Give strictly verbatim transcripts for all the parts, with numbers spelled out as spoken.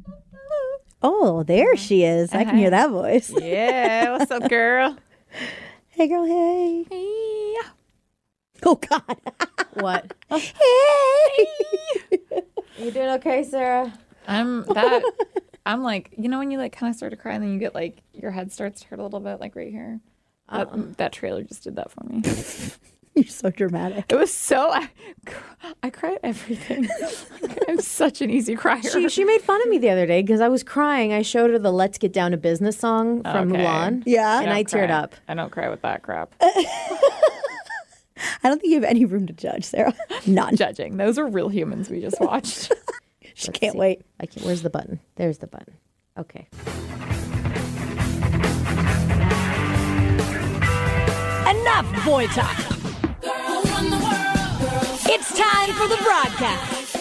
Oh, there she is. I can hear that voice. Yeah, what's up, girl? Hey, girl, hey. Hey. Oh, God. What? Hey. You doing okay, Sarah? I'm that. I'm like, you know, when you like kind of start to cry and then you get like your head starts to hurt a little bit, like right here. That, Uh-uh. that trailer just did that for me. You're so dramatic. It was so. I, I cry at everything. I'm such an easy crier. She she made fun of me the other day because I was crying. I showed her the "Let's Get Down to Business" song from Okay. Mulan. Yeah. and I, don't teared cry. up. I don't cry with that crap. I don't think you have any room to judge, Sarah. None. Judging. Those are real humans we just watched. She Let's can't see. wait. I can't. Where's the button? There's the button. Okay. Enough boy talk. It's time for the broadcast.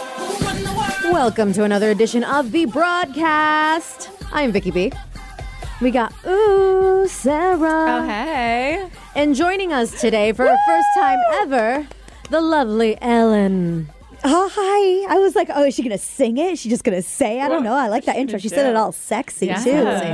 Welcome to another edition of the broadcast. I'm Vicky B. We got Ooh Sarah. Oh, hey. And joining us today for her first time ever, the lovely Ellen. Oh, hi. I was like, oh, is she going to sing it? Is she just going to say? I don't know. I like that intro. She said it all sexy, Yeah. too.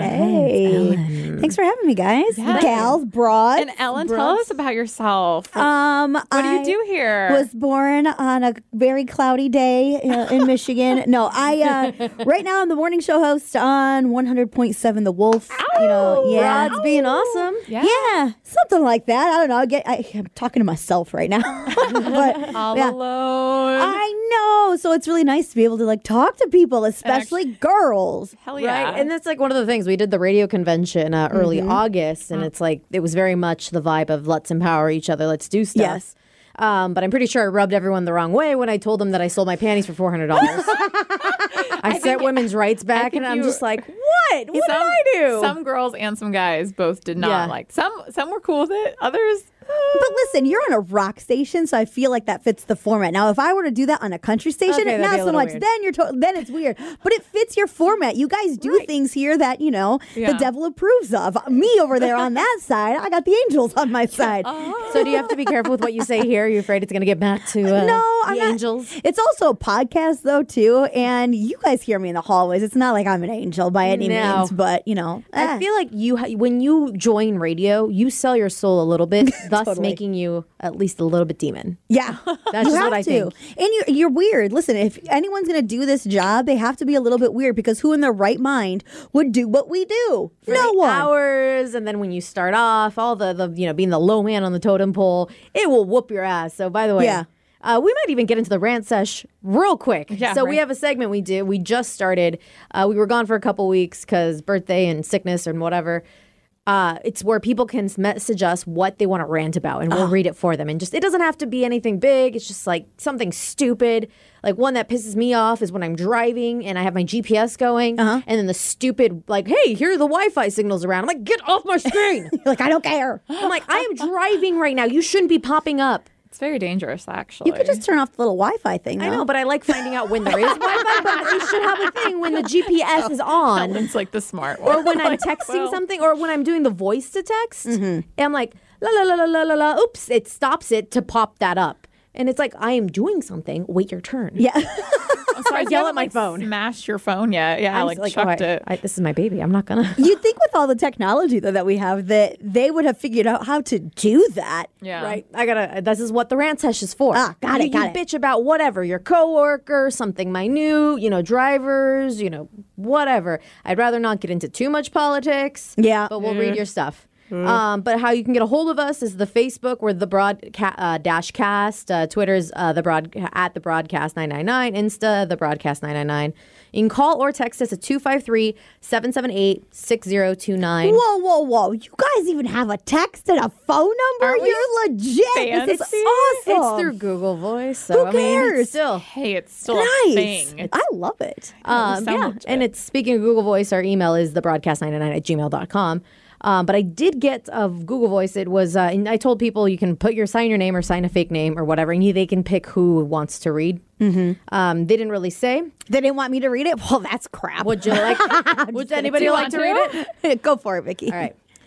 Hey. Thanks for having me, guys. Yeah. Gals, broads. And Ellen, tell us about yourself. Um, what do you do here? Was born on a very cloudy day uh, in Michigan. No, I uh, right now I'm the morning show host on one hundred point seven The Wolf. You know, yeah, Rod's being awesome. Yeah. yeah, something like that. I don't know. I get, I, I'm talking to myself right now, but All yeah. alone. I know. So it's really nice to be able to like talk to people, especially girls. Hell yeah. Right, and that's like one of the things we did the radio convention uh, early August, and it's like it was very much the vibe of let's empower each other, let's do stuff. Yes. Um, but I'm pretty sure I rubbed everyone the wrong way when I told them that I sold my panties for four hundred dollars. I, set womenens' rights back, think and I'm you- just like, what? What some, did I do? Some girls and some guys both did not Yeah. like. Some some were cool with it. Others. But listen, you're on a rock station, so I feel like that fits the format. Now, if I were to do that on a country station, Okay, that'd not be a so little much. weird. Then you're to- then it's weird. But it fits your format. You guys do things here that you know Yeah. the devil approves of. Me over there on that side, I got the angels on my side. So do you have to be careful with what you say here? Are you afraid it's going to get back to uh, No, I'm the not. angels? It's also a podcast though too, and you guys hear me in the hallways. It's not like I'm an angel by any No. means, but you know, I eh. feel like you, ha- when you join radio, you sell your soul a little bit, thus Totally. making you at least a little bit demon. Yeah, That's you just have what I to. think. And you're, you're weird. Listen, if anyone's going to do this job, they have to be a little bit weird because who in their right mind would do what we do? No one. Hours, and then when you start off, all the, the you know being the low man on the totem pole, it will whoop your ass. So by the way, Yeah. uh, we might even get into the rant sesh real quick. Yeah, so we right. have a segment we do. We just started. Uh, we were gone for a couple weeks because birthday and sickness and whatever. Uh, it's where people can message us what they want to rant about, and we'll read it for them. And just it doesn't have to be anything big. It's just like something stupid. Like one that pisses me off is when I'm driving and I have my G P S going, and then the stupid like, "Hey, here are the Wi-Fi signals around." I'm like, "Get off my screen!" You're like, I don't care. I'm like, "I am driving right now. You shouldn't be popping up." It's very dangerous, actually. You could just turn off the little Wi-Fi thing. Though. I know, but I like finding out when there is Wi-Fi. But you should have a thing when the G P S is on. It's like the smart one. Or when I'm Like, texting well, something, or when I'm doing the voice to text, and I'm like, la la la la la la la. Oops! It stops it to pop that up, and it's like I am doing something. Wait your turn. Yeah. I'm surprised you yell haven't, at my like, phone. Smash your phone yet? Yeah, I'm like, just oh, chucked I- it. I- this is my baby. I'm not gonna. You'd think with all the technology though that we have that they would have figured out how to do that. yeah, Right, I gotta. This is what the rant sesh is for. Ah, got you, it, got you it. bitch about whatever your coworker, something minute, you know, drivers, you know, whatever. I'd rather not get into too much politics. Yeah. but we'll read your stuff. Um, but how you can get a hold of us is the Facebook, we're the broadcast uh, dash cast. Uh, Twitter's uh, the broad at the broadcast nine nine nine. Insta the broadcast nine nine nine. You can call or text us at two five three, seven seven eight, six zero two nine. Whoa, whoa, whoa! You guys even have a text and a phone number? Aren't we You're legit. This is fancy? awesome. It's through Google Voice, so Who I mean, cares? it's still. Hey, it's still nice. a thing. I love it. Um, so yeah, much and it. it's speaking of Google Voice, our email is the broadcast nine nine nine at gmail dot com. Um, but I did get of Google Voice. It was, uh, and I told people you can put your sign your name or sign a fake name or whatever, and you, they can pick who wants to read. Mm-hmm. Um, they didn't really say. They didn't want me to read it. Well, that's crap. Would you like? would anybody you like want to read to? it? Go for it, Vicky. All right.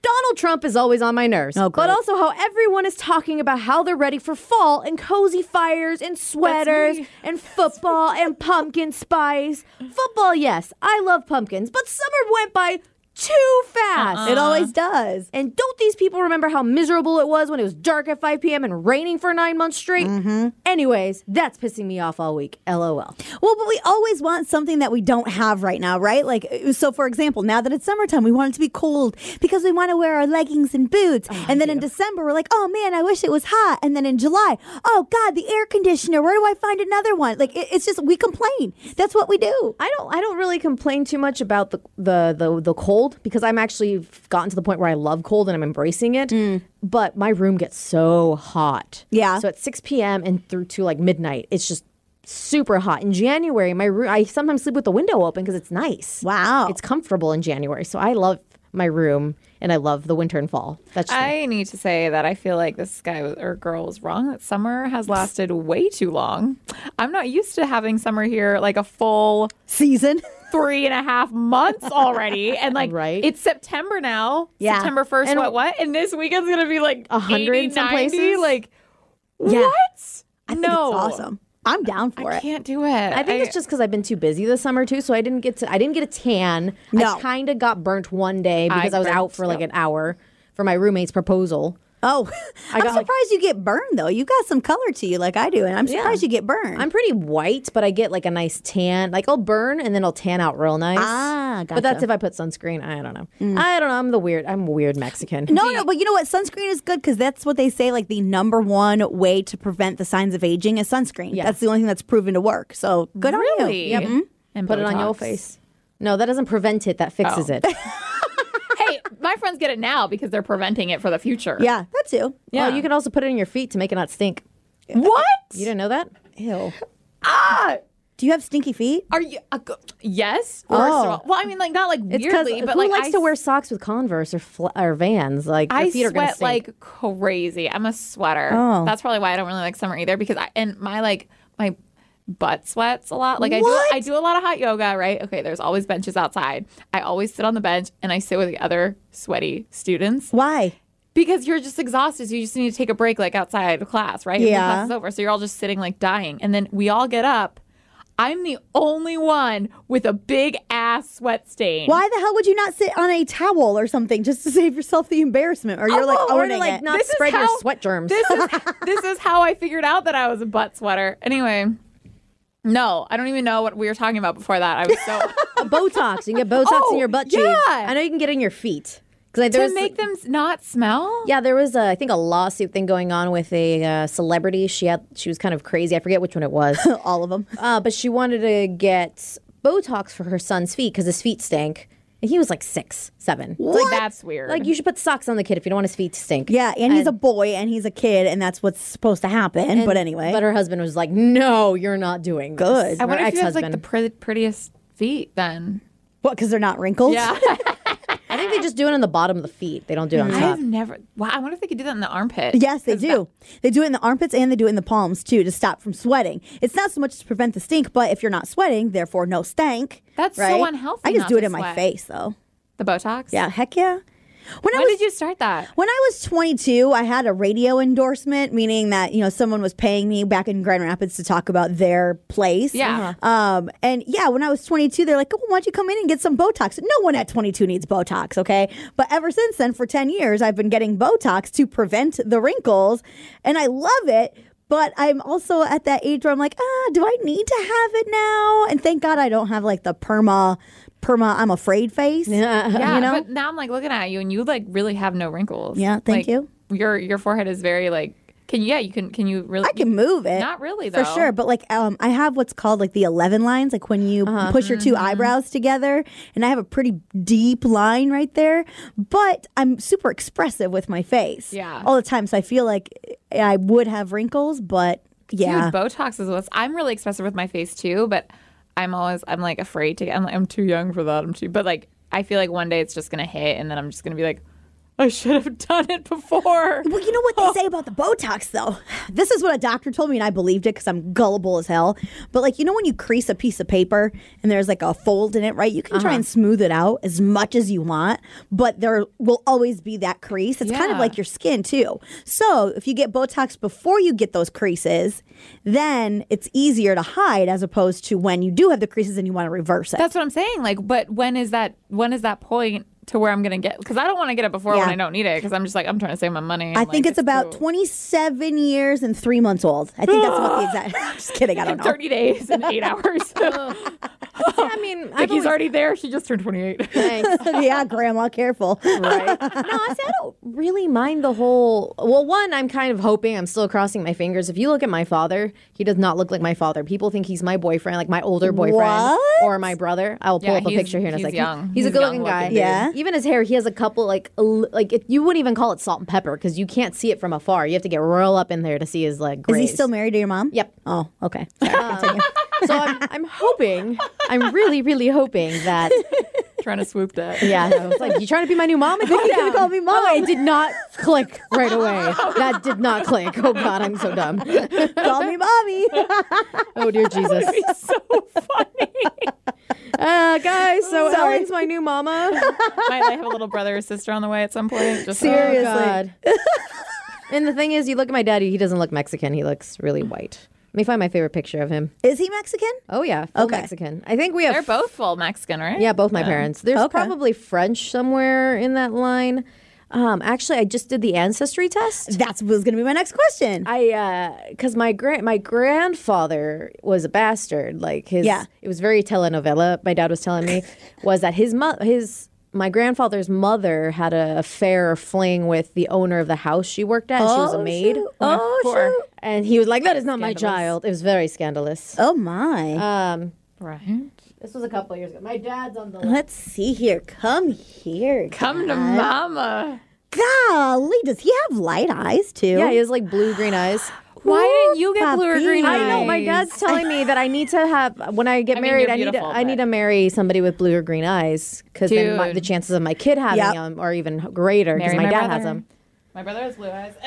Donald Trump is always on my nerves, Oh, but great. also how everyone is talking about how they're ready for fall and cozy fires and sweaters me. and football and pumpkin spice. Football, yes, I love pumpkins, but summer went by too fast. It always does. And don't these people remember how miserable it was when it was dark at five p.m. and raining for nine months straight? Mm-hmm. Anyways, that's pissing me off all week. LOL. Well, but we always want something that we don't have right now, right? Like, so for example, now that it's summertime, we want it to be cold because we want to wear our leggings and boots. and then in December, we're like, oh man, I wish it was hot. And then in July, oh God, the air conditioner. Where do I find another one? Like, it, it's just, we complain. That's what we do. I don't I don't really complain too much about the the the, the cold because I'm actually gotten to the point where I love cold and I'm embracing it. But my room gets so hot. Yeah. So at six p.m. and through to like midnight, it's just super hot. In January, my room I sometimes sleep with the window open because it's nice. Wow. It's comfortable in January. So I love my room and I love the winter and fall. That's true. I need to say that I feel like this guy was- or girl was wrong. That summer has lasted way too long. I'm not used to having summer here like a full Season. three and a half months already, and like Right. it's September now. Yeah. September first. And- what what? And this weekend's gonna be like A hundred eighty, in some ninety, places? Like Yeah. what? I think no, it's awesome. I'm down for I it. can't do it. I think it's just because I've been too busy this summer too, so I didn't get to. I didn't get a tan. No. I kind of got burnt one day because I, I was out burnt, for like yep. an hour for my roommate's proposal. Oh, I'm got, surprised like- you get burned though. You got some color to you like I do, and I'm Yeah. surprised you get burned. I'm pretty white, but I get like a nice tan. Like I'll burn and then I'll tan out real nice. Ah, But that's gotcha. if I put sunscreen. I don't know. I don't know. I'm the weird. I'm a weird Mexican. No, no, but you know what? Sunscreen is good because that's what they say. Like the number one way to prevent the signs of aging is sunscreen. Yeah. That's the only thing that's proven to work. So good on really. you. Mhm. And Put it on your Botox. face. No, that doesn't prevent it. That fixes Oh. it. Hey, my friends get it now because they're preventing it for the future. Yeah, that too. Yeah. Well, you can also put it in your feet to make it not stink. What? You didn't know that? Ew. Ah. Do you have stinky feet? Are you? Uh, go- yes. First Oh. of all, well, I mean, like not like It's because weirdly, who but like likes I to s- wear socks with Converse or fl- or Vans? Like your I feet are gonna sweat stink. like crazy. I'm a sweater. Oh. That's probably why I don't really like summer either. Because I and my like my butt sweats a lot. Like I What? do I do a lot of hot yoga, right? Okay, there's always benches outside. I always sit on the bench and I sit with the other sweaty students Why? because you're just exhausted. So you just need to take a break like outside of class, right? And the Yeah. class is over. So you're all just sitting like dying. And then we all get up. I'm the only one with a big ass sweat stain. Why the hell would you not sit on a towel or something just to save yourself the embarrassment? Or you're like Oh, or owning like it. not This is spread your how- sweat germs. This is this is how I figured out that I was a butt sweater. Anyway, no, I don't even know what we were talking about before that. I was so Botox. You can get Botox Oh, in your butt cheeks. yeah. I know you can get it in your feet. Because there to was, make them s- not smell. yeah, there was a, I think a lawsuit thing going on with a uh, celebrity. She had she was kind of crazy. I forget which one it was. All of them. uh, but she wanted to get Botox for her son's feet because his feet stank. And he was like six, seven. It's like that's weird. Like you should put socks on the kid if you don't want his feet to stink. Yeah, and he's a boy and he's a kid, and that's what's supposed to happen. but anyway. But her husband was like, "No, you're not doing this." Good. I Her wonder if you have ex-husband. like the pre- prettiest feet then. what, because they're not wrinkled? Yeah, I think they just do it on the bottom of the feet. They don't do it on top. I've never. Wow, I wonder if they could do that in the armpit. Yes, they 'Cause do. They do it in the armpits and they do it in the palms too to stop from sweating. It's not so much to prevent the stink, but if you're not sweating, therefore no stank. That's so right? unhealthy I just not do it to in my sweat. face though. The Botox. Yeah, heck yeah. When, I When was did you start that? when I was twenty-two, I had a radio endorsement, meaning that you know someone was paying me back in Grand Rapids to talk about their place. Yeah. Um. And yeah, when I was twenty-two, they're like, "Oh, why don't you come in and get some Botox?" No one at twenty-two needs Botox, okay? But ever since then, for ten years, I've been getting Botox to prevent the wrinkles, and I love it. But I'm also at that age where I'm like, ah, do I need to have it now? And thank God I don't have like the perma, perma, I'm afraid face. Yeah. Yeah, you know? but now I'm like looking at you, and you like really have no wrinkles. Yeah, thank Like, you. Your your forehead is very like. Can you? Yeah, you can. Can you really? I can move it. Not really, For though. sure. But like um I have what's called like the eleven lines, like when you push your two eyebrows together, and I have a pretty deep line right there. But I'm super expressive with my face. Yeah. All the time. So I feel like I would have wrinkles, but yeah. Dude, Botox is what's. I'm really expressive with my face too, but I'm always. I'm like afraid to. I'm like I'm too young for that. I'm too. But like I feel like one day it's just gonna hit, and then I'm just gonna be like, I should have done it before. Well, you know what they say about the Botox, though? This is what a doctor told me, and I believed it because I'm gullible as hell. But, like, you know when you crease a piece of paper and there's, like, a fold in it, right? You can try Uh-huh. and smooth it out as much as you want, but there will always be that crease. It's kind of Yeah. like your skin, too. So if you get Botox before you get those creases, then it's easier to hide as opposed to when you do have the creases and you want to reverse it. That's what I'm saying. Like, but when is that? When is that point to where I'm gonna get? Because I don't want to get it before Yeah. when I don't need it. Because I'm just like I'm trying to save my money. I and, think like, it's about cool. twenty-seven years and three months old. I think that's what the exact. I'm just kidding. I don't know. thirty days and eight hours. I mean, I've Vicky's always- already there. She just turned twenty-eight. Thanks. Yeah, Grandma, careful. Right. No, I I don't really mind the whole. Well, one, I'm kind of hoping. I'm still crossing my fingers. If you look at my father, he does not look like my father. People think he's my boyfriend, like my older boyfriend, What? or my brother. I will pull Yeah, up a he's- picture here in a he's second. young. He's, a He's good-looking young guy. looking, dude. Yeah. Even his hair, he has a couple like a li- like it, you wouldn't even call it salt and pepper because you can't see it from afar. You have to get real up in there to see his like. Is he grays. still married to your mom? Yep. Oh, okay. Sorry, continue. So I'm, I'm hoping. I'm really, really hoping that. Trying to swoop that. Yeah, I was like, you trying to be my new mom? Calm You could've down. called me mom. Oh, it did not click right away. That did not click. Oh God, I'm so dumb. Call me mommy. Oh dear Jesus. It's so funny. Uh, guys, so Sorry. Ellen's my new mama. Might I have a little brother or sister on the way at some point? Just Seriously. Oh, God. And the thing is, you look at my daddy, he doesn't look Mexican. He looks really white. Let me find my favorite picture of him. Is he Mexican? Oh yeah, full Okay. Mexican. I think we have They're both full Mexican, right? Yeah, both my parents. There's Okay. probably French somewhere in that line. Um, actually, I just did the ancestry test. That was going to be my next question. I uh because my grand my grandfather was a bastard. Like his Yeah. it was very telenovela. My dad was telling me was that his mo- his my grandfather's mother had a affair or fling with the owner of the house she worked at. And she was a maid, shoot. Oh, Poor. shoot. and he was like, "That is not my Scandalous. child." It was very scandalous. Oh, my. Um, Right. this was a couple of years ago. My dad's on the left. Let's see here. Come here. Come to God. mama. Golly, does he have light eyes, too? Yeah, he has like blue green eyes. Why didn't you get blue or Papi. green I know. My eyes? dad's telling me that I need to have when I get I mean, married. you're I need to. beautiful, I need but- to marry somebody with blue or green eyes because then my, Dude. the chances of my kid having Yep. them are even greater because Marry my, my dad brother. has them. My brother has blue eyes.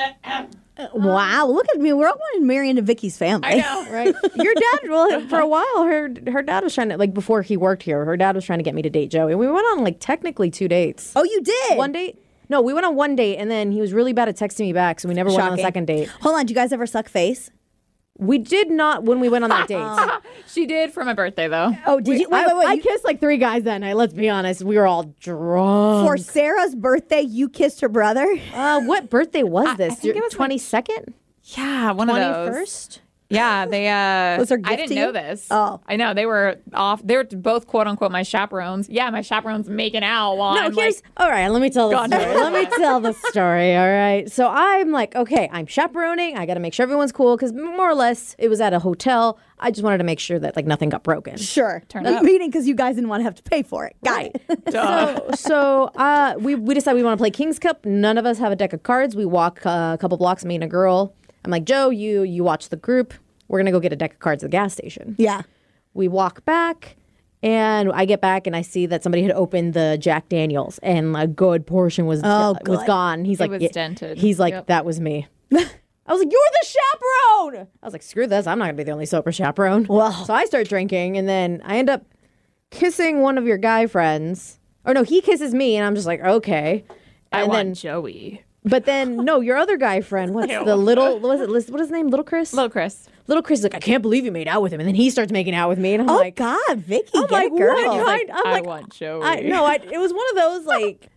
Wow, look at me. We're all wanting to marry into Vicky's family. I know. Right. Your dad. Well, for a while, her her dad was trying to like before he worked here. Her dad was trying to get me to date Joey. We went on like technically two dates. Oh, you did? One date. No, we went on one date, and then he was really bad at texting me back, so we never went on a Shocking. second date. Hold on. Do you guys ever suck face? We did not when we went on that date. She did for my birthday though. Oh, did you? Wait, I, wait, wait. I you- kissed like three guys that night. Let's be honest, we were all drunk. for Sarah's birthday, you kissed her brother? Uh, what birthday was this? think it was, like, twenty second, Yeah, one twenty of those. first. Yeah, they. Uh, Was her I gift didn't to know you? this. Oh. I know they were off. They were both quote unquote my chaperones. Yeah, my chaperones making out while No, I'm here's like, all right. Let me tell the gone story. to Let me tell the story. All right. So I'm like, okay, I'm chaperoning. I got to make sure everyone's cool because more or less it was at a hotel. I just wanted to make sure that like nothing got broken. Sure. Turn The up. meeting because you guys didn't want to have to pay for it. Got it. duh. So, so uh, we we decided we want to play King's Cup. None of us have a deck of cards. We walk uh, a couple blocks, me and a girl. I'm like, Joe, you you watch the group. We're gonna go get a deck of cards at the gas station. Yeah. We walk back, and I get back and I see that somebody had opened the Jack Daniels, and a good portion was Oh, was good. gone. He's like, was "Yeah." dented. He's like, Yep. that was me. I was like, you're the chaperone. I was like, screw this. I'm not gonna be the only sober chaperone. Well. So I start drinking, and then I end up kissing one of your guy friends. Or no, he kisses me, and I'm just like, okay. I And want then, Joey. but then no, your other guy friend. What's Ew. the little? What is it? What is his name? Little Chris. Little Chris. Little Chris is like, I can't believe you made out with him, and then he starts making out with me, and I'm Oh, like, God, Vicky, I'm get like, a girl. what? He's like, I'm I like, want Joey. I no, I, it was one of those like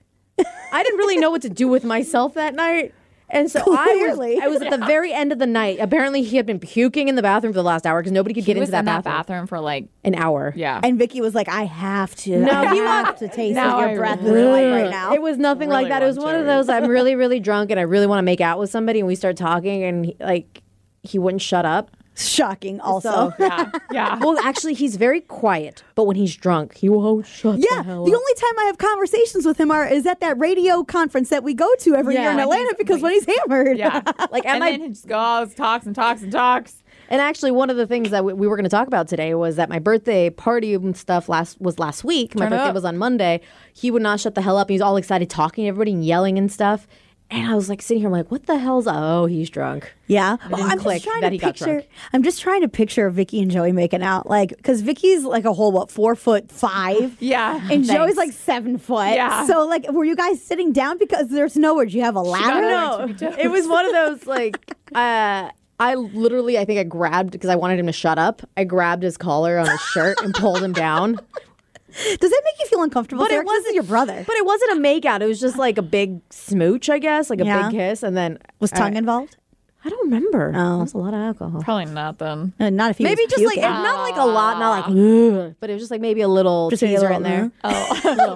I didn't really know what to do with myself that night. And so Clearly. I was I was at the very end of the night. Apparently he had been puking in the bathroom for the last hour because nobody could He get was into that in that bathroom. bathroom for like An hour. yeah. And Vicky was like, I have to. No, I he have to taste Now what I your breath is really- like right now. It was nothing Really like that. It was want one of Joey. those I'm really, really drunk and I really want to make out with somebody and we start talking and he, like he wouldn't shut up. Shocking also. So- yeah. Yeah. Well, actually he's very quiet, but when he's drunk, he won't shut Yeah, the the hell only up. time I have conversations with him are is at that radio conference that we go to every Yeah, year in when Atlanta he's- because when he's hammered. Yeah. Like, am and I- then he just goes, talks and talks and talks. And actually, one of the things that we, we were going to talk about today was that my birthday party and stuff last was last week. My Turn birthday up. was on Monday. He would not shut the hell up. He was all excited, talking to everybody and yelling and stuff. And I was like sitting here, I'm like, what the hell's? Oh, he's drunk. Yeah, didn't I'm click just trying that to he got picture. drunk. I'm just trying to picture Vicky and Joey making out, like, because Vicky's like a whole what four foot five, Yeah. and Joey's Thanks. like seven foot. Yeah. So like, were you guys sitting down because there's nowhere? Do you have a ladder? got it. No, it was one of those like uh, I literally I think I grabbed because I wanted him to shut up. I grabbed his collar on his shirt and pulled him down. Does that make you feel uncomfortable? But it Sarah? 'Cause this is wasn't your brother. But it wasn't a makeout. It was just like a big smooch, I guess, like a Yeah. big kiss, and then Was tongue I, involved? I don't remember. Oh. That was a lot of alcohol. Probably not then. Uh, not if he Maybe was just like puking. not like a lot, not like, ugh, but it was just like maybe a little Just maybe a teaser little, in there. Oh.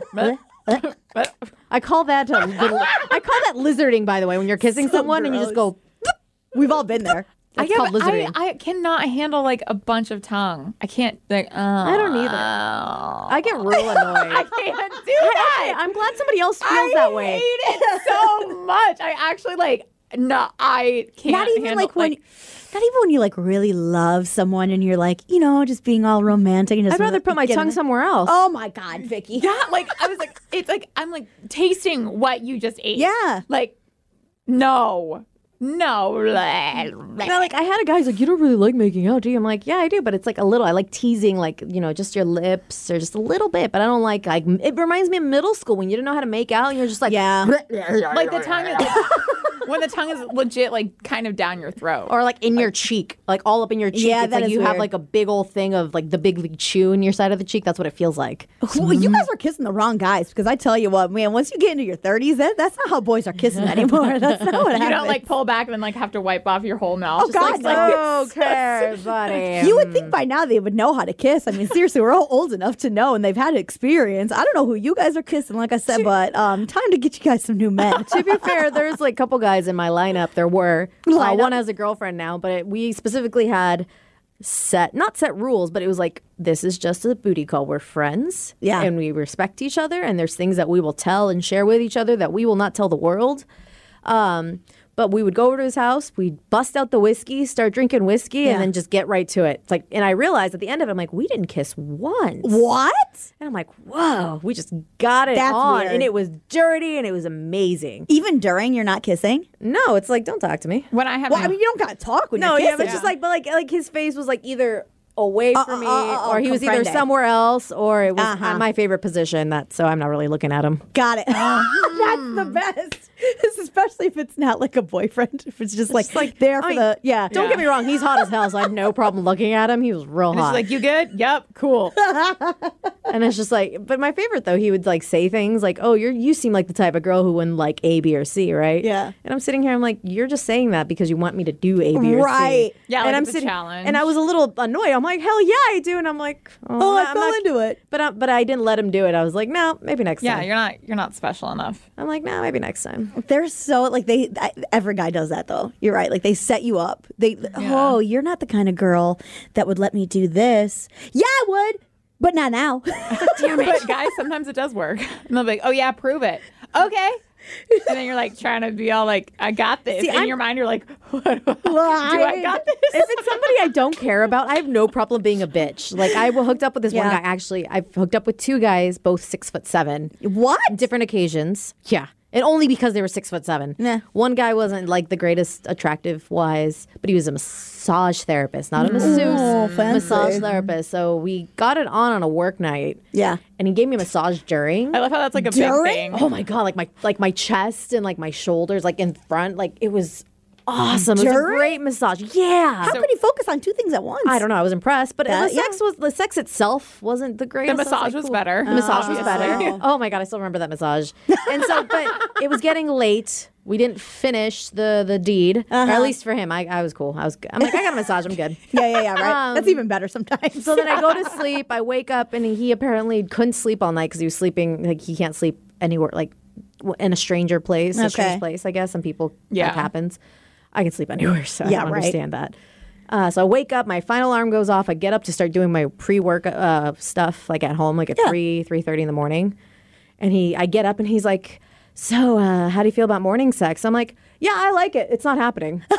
But I call that a little, I call that lizarding, by the way, when you're kissing So someone and you just go. We've all been there. That's I, called get- lizarding. I, I cannot handle like a bunch of tongue. I can't. Like, uh, I don't either. I I get real annoyed. can't do that. Hey, I'm glad somebody else feels I that way. hate it so much. I actually like. No, I can't. Not even handle, like when, not even when you like really love someone and you're like, you know, just being all romantic. And just I'd rather put my get tongue in- somewhere else. Oh my God, Vicky. Yeah, like I was like, it's like I'm like tasting what you just ate. Yeah. Like, no, no. And I, like I had a guy who's like, you don't really like making out, do you? I'm like, yeah, I do, but it's like a little. I like teasing, like you know, just your lips or just a little bit. But I don't like like. It reminds me of middle school when you didn't know how to make out, and you're just like, Yeah. Like the tongue is like, when the tongue is legit like kind of down your throat. or like in your cheek, like all up in your cheek. Yeah, it's that like is you have weird. like a big old thing of like the big league chew in your side of the cheek. That's what it feels like. Well, you guys are kissing the wrong guys because I tell you what, man, once you get into your thirties, that, that's not how boys are kissing anymore. That's not what You happens. don't like pull back and then like have to wipe off your whole mouth. Oh, God, no. Okay, buddy. You would think by now they would know how to kiss. I mean, seriously, we're all old enough to know, and they've had experience. I don't know who you guys are kissing, like I said, but um, time to get you guys some new men. To be fair, there's like a couple guys in my lineup. There were uh, Lineup. one has a girlfriend now, but it, we specifically had set not set rules, but it was like this is just a booty call. We're friends, Yeah. and we respect each other, and there's things that we will tell and share with each other that we will not tell the world. Um, but we would go over to his house, we'd bust out the whiskey, start drinking whiskey, Yeah. and then just get right to it. It's like, and I realized at the end of it, I'm like, we didn't kiss once. What? And I'm like, whoa, we just got it That's on, weird. and it was dirty, and it was amazing. Even during you're not kissing? No, it's like, don't talk to me. When I have Well, my- I mean, you don't gotta talk when No, you're yeah, kissing. but it's just like, but like, like his face was like either away Uh, from uh, me, uh, uh, or he was either comprende. somewhere else, or it was Uh-huh. uh, my favorite position. That so I'm not really looking at him. Got it. That's the best. Especially if it's not like a boyfriend. If it's just like, like, there for I mean, the yeah. Don't Yeah. get me wrong, he's hot as hell, so I had no problem looking at him. He was real and it's hot, like, you good? Yep, cool. and it's just like. But my favorite though, he would like say things like, "Oh, you're you seem like the type of girl who wouldn't like A, B, or C, right?" Yeah. And I'm sitting here, I'm like, "You're just saying that because you want me to do A, B, or C." Right. Yeah, and like I'm it's a sitting, challenge. and I was a little annoyed. I'm like, "Hell yeah, I do," and I'm like, "Oh, Oh, I I'm fell not- into it. But I, but I didn't let him do it. I was like, no, maybe next Yeah, time. you're not you're not special enough. I'm like, no, maybe next time. They're so like they I, every guy does that though. You're right. Like they set you up. They oh, you're not the kind of girl that would let me do this. Yeah, I would, but not now. Damn it. But guys, sometimes it does work. And they'll be like, oh yeah, prove it. Okay. And then you're like trying to be all like, I got this. See, In I'm- your mind, you're like, what do I got this? If it's somebody I don't care about, I have no problem being a bitch. Like I hooked up with this one Yeah. guy. Actually, I've hooked up with two guys, both six foot seven, What? different occasions. Yeah. And only because they were six foot seven. Nah. One guy wasn't like the greatest attractive wise, but he was a massage therapist, not a masseuse, Oh, fancy. massage therapist. So we got it on on a work night. Yeah. And he gave me a massage during. I love how that's like a During? big thing. Oh my god, like my like my chest and like my shoulders, like in front, like it was awesome. It was a During? great massage. Yeah. How could he focus on two things at once? I don't know. I was impressed, but That- the sex was the sex itself wasn't the greatest. I massage like, was cool. better. The massage was Obviously. better. Oh my god, I still remember that massage. And so, but it was getting late. We didn't finish the the deed, or Uh-huh. at least for him. I, I was cool. I was. I'm like, I got a massage. I'm good. Yeah, yeah, yeah. Right. Um, That's even better sometimes. So then I go to sleep. I wake up, and he apparently couldn't sleep all night because he was sleeping like he can't sleep anywhere, like w- in a stranger place, a Okay. strange place. I guess some people Yeah. that happens. I can sleep anywhere, so Yeah, I don't right. understand that. Uh, so I wake up, my final alarm goes off. I get up to start doing my pre-work uh, stuff, like at home, like at Yeah. three, three thirty in the morning. And he, I get up, and he's like, "So, uh, how do you feel about morning sex?" I'm like, "Yeah, I like it. It's not happening."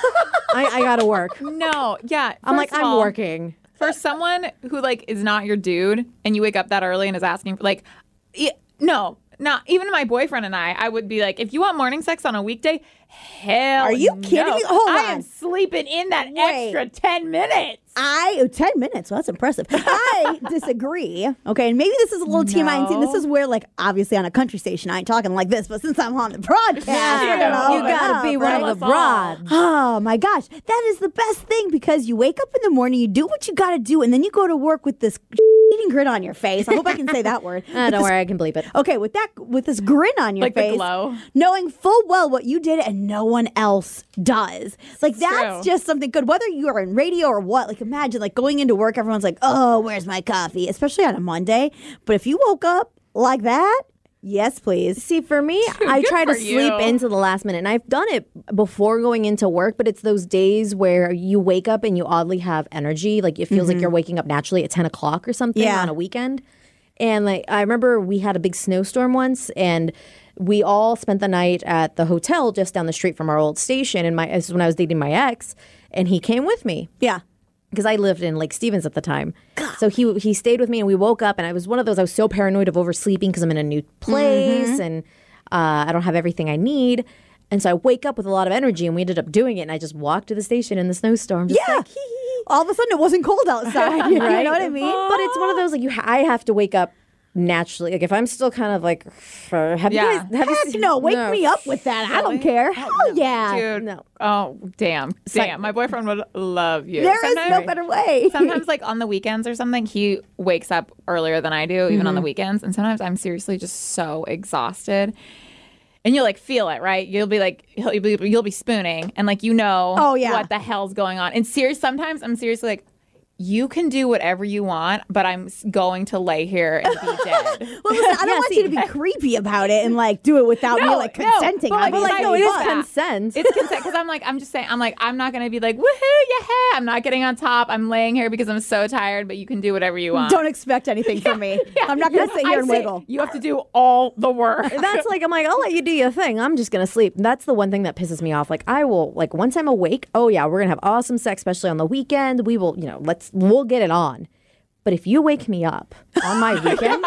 I, I gotta work. No, yeah. I'm like, first of I'm all, working. For someone who like is not your dude and you wake up that early and is asking for like, y- no, not even my boyfriend and I, I would be like, if you want morning sex on a weekday, hell Are you kidding no. me? Hold I on. am sleeping in that Wait. extra ten minutes. I oh, ten minutes. Well, that's impressive. I disagree. Okay, and maybe this is a little T M I. And No. this is where, like, obviously on a country station, I ain't talking like this. But since I'm on the broadcast, Yeah, you, know, you gotta be one right? of the broads. Oh my gosh, that is the best thing because you wake up in the morning, you do what you got to do, and then you go to work with this eating grin on your face. I hope I can say that word. Uh, With don't this- worry, I can bleep it. Okay, with that, with this grin on your Like the face, glow. knowing full well what you did and no one else does. Like that's true. just something good. Whether you are in radio or what, like imagine like going into work, everyone's like, "Oh, where's my coffee?" Especially on a Monday. But if you woke up like that, yes, please. See, for me, I good try to for sleep you. into the last minute. And I've done it before going into work, but it's those days where you wake up and you oddly have energy. Like it feels like you're waking up naturally at ten o'clock or something Yeah. on a weekend. And like I remember we had a big snowstorm once and we all spent the night at the hotel just down the street from our old station. And my this is when I was dating my ex, and he came with me. Yeah. Because I lived in Lake Stevens at the time. So he he stayed with me and we woke up and I was one of those, I was so paranoid of oversleeping because I'm in a new place and uh, I don't have everything I need. And so I wake up with a lot of energy and we ended up doing it and I just walked to the station in the snowstorm. Just Yeah. like, All of a sudden, it wasn't cold outside. You right? know what I mean? But it's one of those, like, you ha- I have to wake up naturally. Like, if I'm still kind of like, have Yeah. you guys, have you Heck seen- no, wake me up with that. I don't care. Hell yeah. Dude, no. oh damn, damn. My boyfriend would love you. There is no Sometimes- better way. Sometimes, like on the weekends or something, he wakes up earlier than I do, even on the weekends. And sometimes I'm seriously just so exhausted. And you'll like feel it, right? You'll be like, he'll, you'll, be, you'll be spooning, and like you know, Oh, yeah. what the hell's going on. And serious, sometimes I'm seriously like, you can do whatever you want, but I'm s- going to lay here and be dead. Well, listen, I don't Yeah, want see- you to be creepy about it and like do it without me No, like no, consenting. but, like, But like, obviously, no, it is Yeah. consent. It's consent because I'm like, I'm just saying, I'm like, I'm not gonna be like, woohoo, yeah, I'm not getting on top. I'm laying here because I'm so tired, but you can do whatever you want. Don't expect anything from me. Yeah. I'm not going to sit I here and say, wiggle. You have to do all the work. That's like, I'm like, I'll let you do your thing. I'm just going to sleep. That's the one thing that pisses me off. Like, I will, like, once I'm awake, oh, yeah, we're going to have awesome sex, especially on the weekend. We will, you know, let's, we'll get it on. But if you wake me up on my weekends,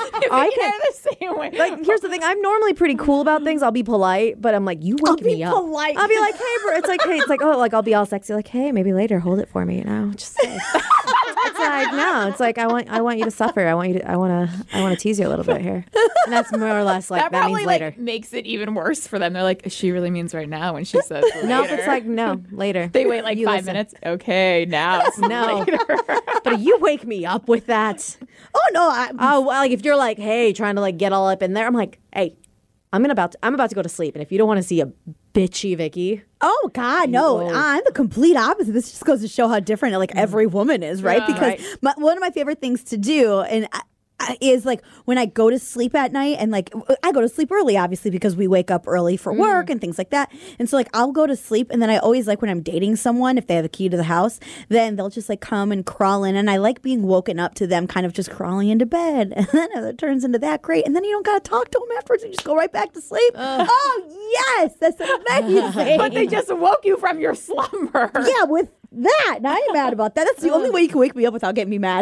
I You're can. the same way. Like, here's the thing. I'm normally pretty cool about things. I'll be polite, but I'm like, you wake I'll be me up. polite. I'll be like, hey, bro. It's like, hey, it's like, oh, like I'll be all sexy, like, hey, maybe later, hold it for me, you know, just say. It's like, no, it's like I want, I want you to suffer. I want you to, I want to, I want to tease you a little bit here. And that's more or less like that that, probably means later. like makes it even worse for them. They're like, she really means right now when she says No, later. it's like no, later. They wait like You five listen. minutes. Okay, now it's No, later. but you wake me up with that. Oh no, I, Oh, well, like if you're like, hey, trying to like get all up in there, I'm like, hey, I'm gonna about to, I'm about to go to sleep, and if you don't want to see a bitchy Vicky, oh God, no, Oh. I'm the complete opposite. This just goes to show how different like every woman is, right? Yeah. Because Right. my, one of my favorite things to do, and I, I, is like when I go to sleep at night, and like I go to sleep early, obviously because we wake up early for work and things like that. And so like I'll go to sleep, and then I always like when I'm dating someone, if they have a key to the house, then they'll just like come and crawl in, and I like being woken up to them, kind of just crawling into bed, and then it turns into that great, and then you don't gotta talk to them afterwards, you just go right back to sleep. Oh yes, that's amazing. But they just woke you from your slumber. Yeah, with that. Now I ain't mad about that. That's the only way you can wake me up without getting me mad.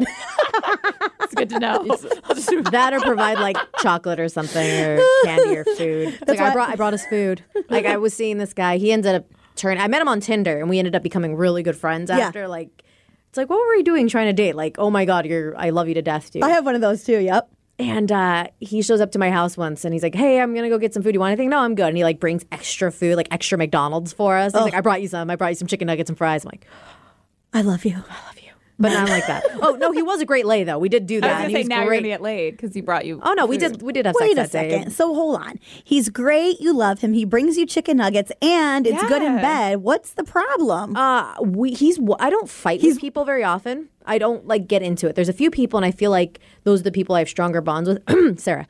It's good to know. I'll just do that or provide like chocolate or something or candy or food. Like why- I brought, I brought us food. Like I was seeing this guy. He ended up turning. I met him on Tinder, and we ended up becoming really good friends Yeah. after. Like, it's like, what were you doing trying to date? Like, oh my god, you're, I love you to death, dude. I have one of those too. Yep. And uh, he shows up to my house once and he's like, hey, I'm going to go get some food. You want anything? No, I'm good. And he like brings extra food, like extra McDonald's for us. He's like, I brought you some. I brought you some chicken nuggets and fries. I'm like, I love you. but not like that. Oh, no, he was a great lay though. We did do that. I was and gonna he say was now you're great. gonna get laid because he brought you. Oh, no, we food. did we did have Wait a sex that day. second. So hold on. He's great. You love him. He brings you chicken nuggets, and it's good in Yeah. bed. What's the problem? Uh, we he's I don't fight with people very often. I don't like get into it. There's a few people, and I feel like those are the people I have stronger bonds with. Sarah,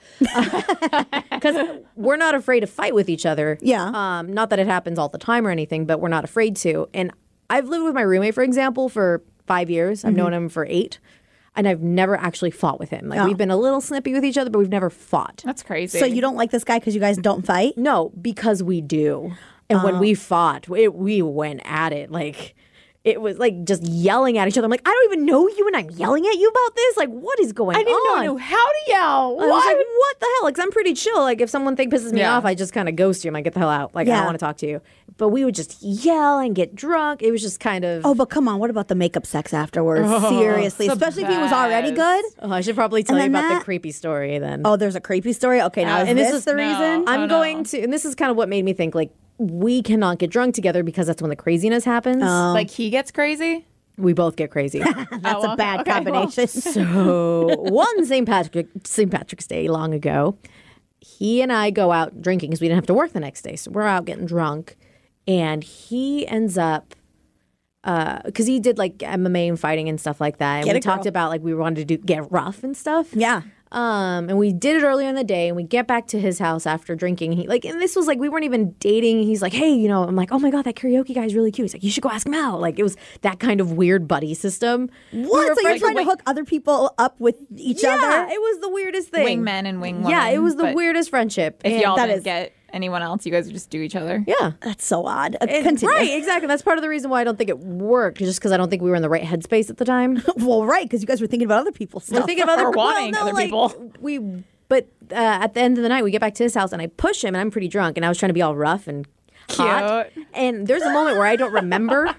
because we're not afraid to fight with each other. Yeah. Um, not that it happens all the time or anything, but we're not afraid to. And I've lived with my roommate, for example, for five years. I've known him for eight, and I've never actually fought with him. Like Oh. we've been a little snippy with each other, but we've never fought. That's crazy. so you don't like this guy because you guys don't fight? No, because we do. And when we fought, it, we went at it like. It was like just yelling at each other. I'm like, I don't even know you, and I'm yelling at you about this. Like, what is going on? I didn't on? know how to yell. I was like, what the hell? Like, 'cause I'm pretty chill. Like, if someone thing pisses me Yeah. off, I just kind of ghost you. I'm like, get the hell out. Like, I Yeah. don't want to talk to you. But we would just yell and get drunk. It was just kind of. Oh, but come on. What about the makeup sex afterwards? Seriously. the Especially if he was already good. Oh, I should probably tell you then about that- the creepy story then. Oh, there's a creepy story? Okay, now Uh, is and this, this is- the no. reason? I'm Oh, no. going to, and this is kind of what made me think, like, we cannot get drunk together because that's when the craziness happens. Like he gets crazy. We both get crazy. That's Oh, a bad okay, well. combination. So one Saint Patrick Saint Patrick's Day long ago, he and I go out drinking because we didn't have to work the next day. So we're out getting drunk, and he ends up because he did like M M A and fighting and stuff like that. And Get we it, girl. talked about like we wanted to do get rough and stuff. Yeah. Um, and we did it earlier in the day, and we get back to his house after drinking. He like, and this was like we weren't even dating. He's like, hey, you know, I'm like, oh my god, that karaoke guy's really cute. He's like, you should go ask him out. Like it was that kind of weird buddy system. We What? were So you're friends- trying to hook other people up with each yeah, other? it was the weirdest thing. Wingmen and wing women. Yeah, it was the but weirdest friendship. If And y'all that didn't is- get anyone else, you guys would just do each other. yeah. That's so odd. Uh, And- Continue. right, exactly. That's part of the reason why I don't think it worked, just because I don't think we were in the right headspace at the time. Well, right, because you guys were thinking about other people's stuff. We're thinking of other Or wanting well, no, other like, people. We, but uh, at the end of the night, we get back to his house, and I push him, and I'm pretty drunk, and I was trying to be all rough and hot. Cute. And there's a moment where I don't remember.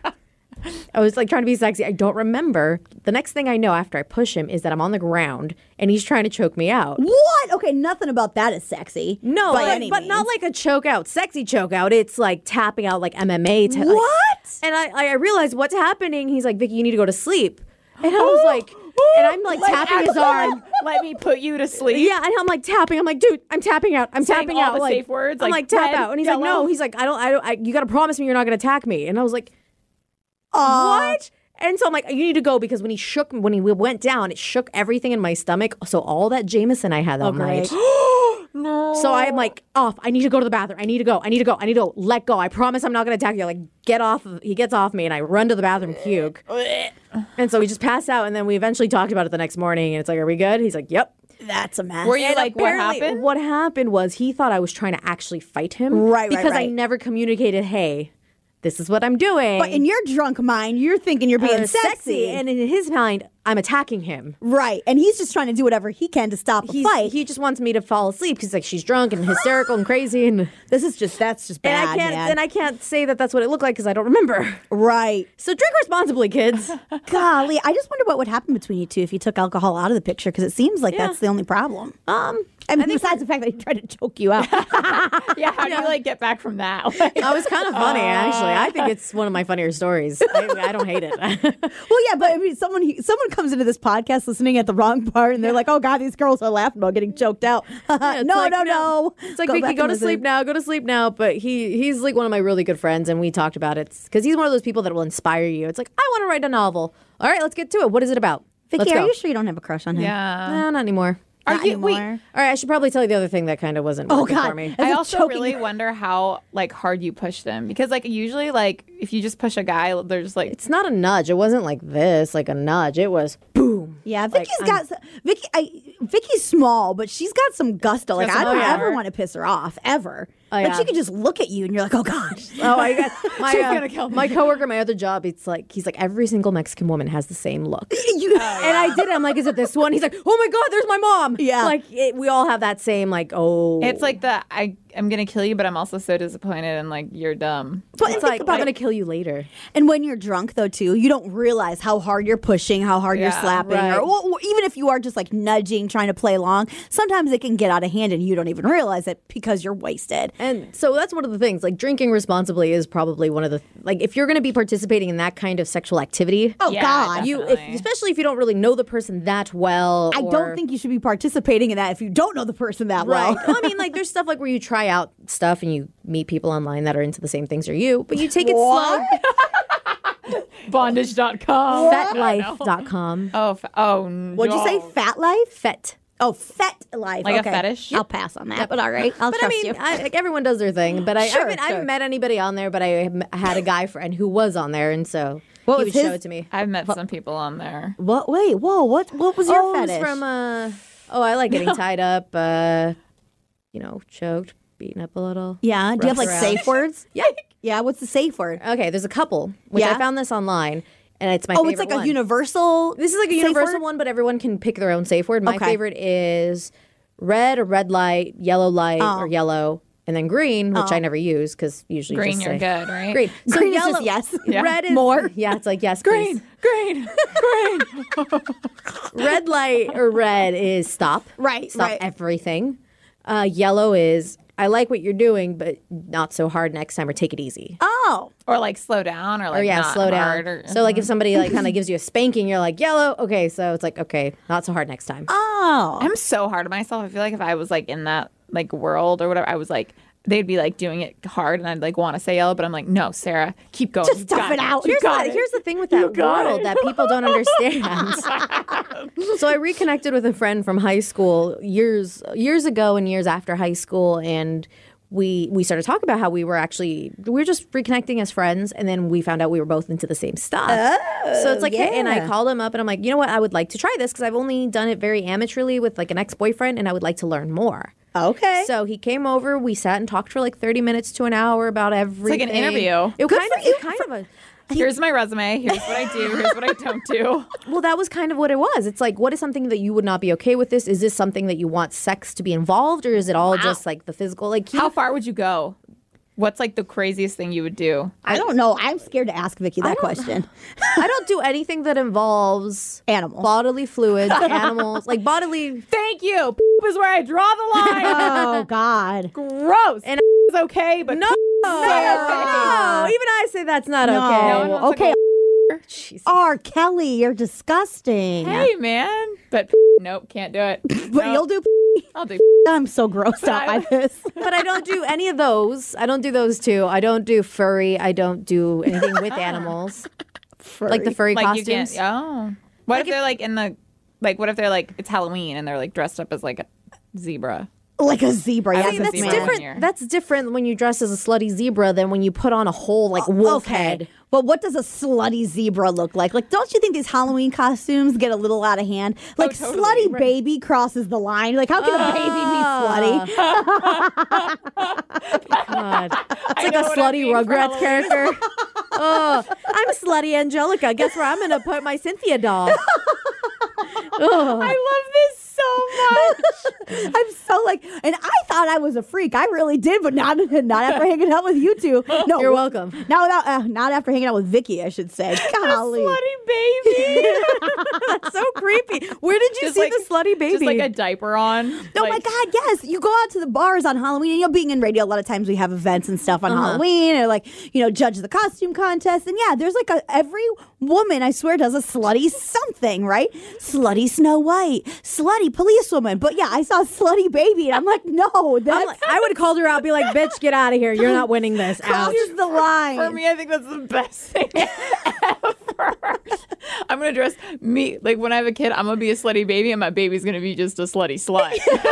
I was like trying to be sexy. I don't remember. The next thing I know after I push him is that I'm on the ground, and he's trying to choke me out. What? Okay, nothing about that is sexy. No, by like, any but not means. like a choke out, sexy choke out. It's like tapping out like M M A. T- like- What? and I, I realized what's happening. He's like, Vicky, you need to go to sleep. And I was like, and I'm like, tapping his arm. Let me put you to sleep. Yeah, and I'm like tapping. I'm like, dude, I'm tapping out. I'm Saying tapping all out. the like, safe words, I'm like like, tap red, out, and he's like, yellow. no. He's like, I don't. I don't. I, you got to promise me you're not going to attack me. And I was like, Aw. what? And so I'm like, you need to go because when he shook, when he went down, it shook everything in my stomach. So all that Jameson I had that night. No. So I'm like, off. I need to go to the bathroom. I need to go. I need to go. I need to go. Let go. I promise I'm not going to attack you. Like, get off. Of, he gets off me, and I run to the bathroom, puke. And so we just pass out, and then we eventually talked about it the next morning, and it's like, are we good? He's like, yep. That's a mess. Were you And like, what apparently happened? What happened was he thought I was trying to actually fight him. Right, right, Because I right. never communicated, hey, this is what I'm doing. But in your drunk mind, you're thinking you're being Uh, sexy. And in his mind, I'm attacking him. right. And he's just trying to do whatever he can to stop a He's, fight. he just wants me to fall asleep because like she's drunk and hysterical and crazy and this is just, that's just and bad, I can't man. and I can't say that that's what it looked like because I don't remember. right. So drink responsibly, kids. Golly, I just wonder what would happen between you two if you took alcohol out of the picture because it seems like Yeah. that's the only problem. Um, I mean, besides the fact that he tried to choke you out. Yeah, how do you like get back from that? Like, that was kind of funny actually. I think it's one of my funnier stories. I, I don't hate it. Well, yeah, but I mean, someone someone comes into this podcast listening at the wrong part, and they're like, "Oh God, these girls are laughing about getting choked out." no, It's no, like, no, It's like, Go Vicky, back go and to listen. sleep now. Go to sleep now. But he he's like one of my really good friends, and we talked about it because he's one of those people that will inspire you. It's like, I want to write a novel. All right, let's get to it. What is it about? Vicky, let's are go. you sure you don't have a crush on him? yeah. No, not anymore. Are Not you wait? anymore. All right, I should probably tell you the other thing that kind of wasn't Oh working God, for me. As I a also choking- really wonder how like hard you push them because like usually like if you just push a guy, they're just like It's not a nudge. It wasn't like this, like a nudge. It was boom. Yeah, Like, Vicky's I'm- got s- Vicky. I, Vicky's small, but she's got some gusto. Like Got I some don't power. ever want to piss her off ever. Oh, like yeah. she could just look at you, and you're like, "Oh gosh." Oh, I got my She's uh, gonna kill me. my coworker, my other job. It's like he's like every single Mexican woman has the same look. You- And I did it. I'm like, is it this one? He's like, oh my God, there's my mom. Yeah. Like it, we all have that same like, oh. it's like the I I'm gonna kill you, but I'm also so disappointed and like you're dumb. But it's think like about I'm it. gonna kill you later. And when you're drunk, though, too, you don't realize how hard you're pushing, how hard you're Yeah, slapping, right. or, or, or even if you are just like nudging, trying to play along. Sometimes it can get out of hand, and you don't even realize it because you're wasted. And so that's one of the things. Like drinking responsibly is probably one of the like if you're going to be participating in that kind of sexual activity. Oh Yeah, God, You, if, definitely. especially if you don't really know the person that well. I or- don't think you should be participating in that if you don't know the person that Right. well. Well, I mean, like, there's stuff like where you try out stuff and you meet people online that are into the same things as you, but you take it slow. Bondage dot com. fet life dot com. Oh, f- oh. What'd you say? no. Fat life? Fet. Oh, fet life. Like a okay. fetish? I'll pass on that, but all right. I'll But I trust mean, you. I, like, everyone does their thing. But I, Sure, I, haven't, I sure. haven't met anybody on there, but I m- had a guy friend who was on there, and so What he was would show his- it to me. I've met some people on there. What? Wait, whoa. What? What was your oh, it was fetish? from uh, oh, I like getting tied up, uh, you know, choked, beaten up a little. Yeah. Do you have like around. safe words? Yeah. Yeah. What's the safe word? Okay, there's a couple, which Yeah? I found this online, and it's my Oh, favorite it's like one. a universal. This is like a safe universal word? one, but everyone can pick their own safe word. My Okay. favorite is red or red light, yellow light Oh. or yellow, and then green, which I never use because usually Green, just you're say good, right? green. So Green is yellow, just yes. Yeah. red is More. Yeah, it's like yes, Green, please. green, green. Red light or red is stop. Right, Stop right. everything. Uh, yellow is I like what you're doing, but not so hard next time, or take it easy. Oh. Or like slow down, or like or yeah, not slow down. hard, or, So like if somebody like kind of gives you a spanking, you're like yellow. Okay, so it's like okay, not so hard next time. Oh. I'm so hard on myself. I feel like if I was like in that like world or whatever, I was like they'd be like doing it hard, and I'd like want to say yellow, but I'm like, no, Sarah, keep going. Just You tough got it out. You Here's got the, it. here's the thing with that got world it. that people don't understand. So I reconnected with a friend from high school years years ago and years after high school, and we we started talking about how we were actually we were just reconnecting as friends, and then we found out we were both into the same stuff. So it's like, hey, and I yeah. called him up, and I'm like, you know what, I would like to try this because I've only done it very amateurly with like an ex boyfriend, and I would like to learn more. Okay. So he came over. We sat and talked for like thirty minutes to an hour about everything. like an interview. It Good kind for of, you. it kind of a. Here's my resume. Here's what I do. Here's what I don't do. Well, that was kind of what it was. It's like, what is something that you would not be okay with this? Is this something that you want sex to be involved, or is it all just like the physical? Like, he, How far would you go? What's like the craziest thing you would do? I don't know. I'm scared to ask Vicky that don't- question. I don't do anything that involves Animals. bodily fluids, animals, like bodily. Thank you. Poop is where I draw the line. Oh God. Gross. And- is okay, but No, poop is no, not okay. even I say that's not No. okay. No, no, it's okay. like Jesus. R. Kelly, you're disgusting. Hey man, but nope, can't do it. But No, you'll do. I'll do. I'm so grossed out by I- this. But I don't do any of those. I don't do those two. I don't do furry. I don't do anything with animals, like the furry Like you can't. costumes. Oh, what if they're like in the, like what if they're like it's Halloween and they're like dressed up as like a zebra? Like a zebra. I Yes, think That's Zebra man. different. here. That's different when you dress as a slutty zebra than when you put on a whole like wolf Okay. head. But what does a slutty zebra look like? Like, don't you think these Halloween costumes get a little out of hand? Like, totally. slutty baby crosses the line. Like, how can a baby be slutty? God. It's like know a what I slutty mean for Rugrats Halloween. character. Oh, I'm slutty Angelica. Guess where I'm gonna put my Cynthia doll? Oh. I love this so much. I'm so like, and I thought I was a freak. I really did, but not not after hanging out with you two. No, You're welcome. Now, without, uh, not after hanging out with Vicky, I should say. Golly. Slutty baby. That's so creepy. Where did you Just see like- the slutty baby? Just like a diaper on. Oh like, my God, yes. You go out to the bars on Halloween, and you know, being in radio, a lot of times we have events and stuff on Uh-huh. Halloween, or like, you know, judge the costume contest. And yeah, there's like a, every woman, I swear, does a slutty something, right? Slutty Snow White, slutty policewoman. But yeah, I saw slutty baby, and I'm like, no, I'm that's like- I would have called her out, be like, "Bitch, get out of here! You're not winning this." Ouch. here's the line. For me, I think that's the best thing ever. I'm gonna dress me like when I have a kid. I'm gonna be a slutty baby, and my baby's gonna be just a slutty slut.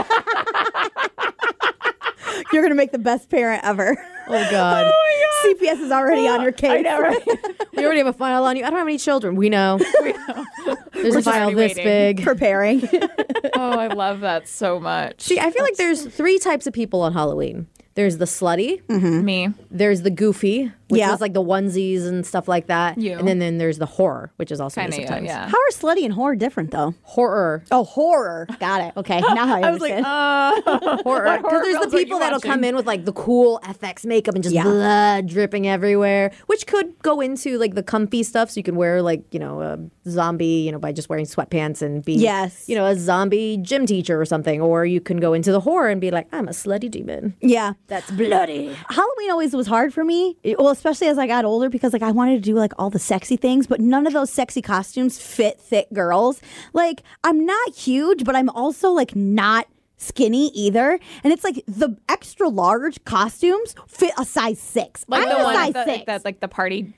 You're going to make the best parent ever. Oh God. C P S is already on your case. I know, right? We already have a file on you. I don't have any children. We know. We know. There's We're a file already this waiting. big. Preparing. Oh, I love that so much. See, I feel like there's three types of people on Halloween. There's the slutty. Me. There's the goofy, which Yeah. is like the onesies and stuff like that. You. And then, then there's the horror, which is also me Kind of, sometimes. yeah. How are slutty and horror different, though? Horror. Oh, horror. Got it. Okay. Now I I was like, understand. uh, Horror. What Because horror there's films the are you people that'll come watching? in with like the cool F X makeup and just Yeah. blood dripping everywhere, which could go into like the comfy stuff. So you can wear like, you know, a zombie, you know, by just wearing sweatpants and be, Yes. you know, a zombie gym teacher or something. Or you can go into the horror and be like, I'm a slutty demon. yeah. That's bloody. Halloween always was hard for me. It- well, especially as I got older, because like I wanted to do like all the sexy things, but none of those sexy costumes fit thick girls. Like I'm not huge, but I'm also like not skinny either. And it's like the extra large costumes fit a size six. like I'm the a one size that, six. like, that, like the party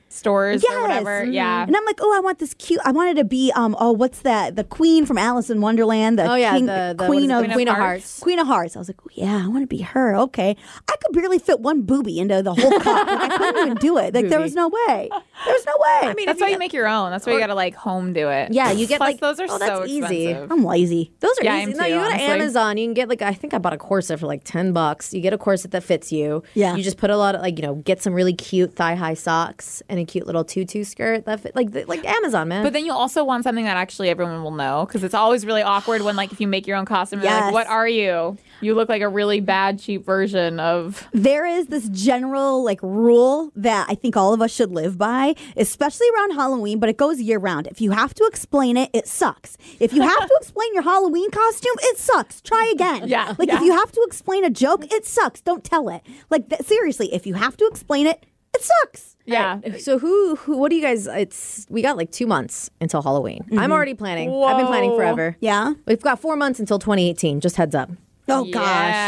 stores Yes. or whatever. Mm-hmm. Yeah. And I'm like, oh, I want this cute. I wanted to be, um, oh, what's that? The queen from Alice in Wonderland. The Oh yeah, king, the, the queen what of is it? Queen of Hearts. Hearts. Queen of Hearts. I was like, oh, yeah, I want to be her. Okay. I could barely fit one boobie into the whole cup. Like, I couldn't even do it. Like, there was no way. There was no way. I mean, That's if why you you get- make your own. That's why you got to like home do it. Yeah, you get Plus, like those are oh, so that's easy. expensive. I'm lazy. Those are Yeah, I easy. am No, too, you go to honestly. Amazon, you can get like I think I bought a corset for like ten bucks. You get a corset that fits you. Yeah. You just put a lot of like you know get some really cute thigh high socks and a cute little tutu skirt that fit like like Amazon man. But then you also want something that actually everyone will know because it's always really awkward when like if you make your own costume, you're Yes. like, what are you? You look like a really bad, cheap version of. There is this general like rule that I think all of us should live by, especially around Halloween, but it goes year round. If you have to explain it, it sucks. If you have to explain your Halloween costume, it sucks. Try again. Yeah, Like yeah. if you have to explain a joke, it sucks. Don't tell it. Like th- seriously, if you have to explain it, it sucks. Yeah. so who who what do you guys? It's we got like two months until Halloween. I'm already planning. I've been planning Whoa. forever. Yeah. We've got four months until twenty eighteen. Just heads up. Oh gosh.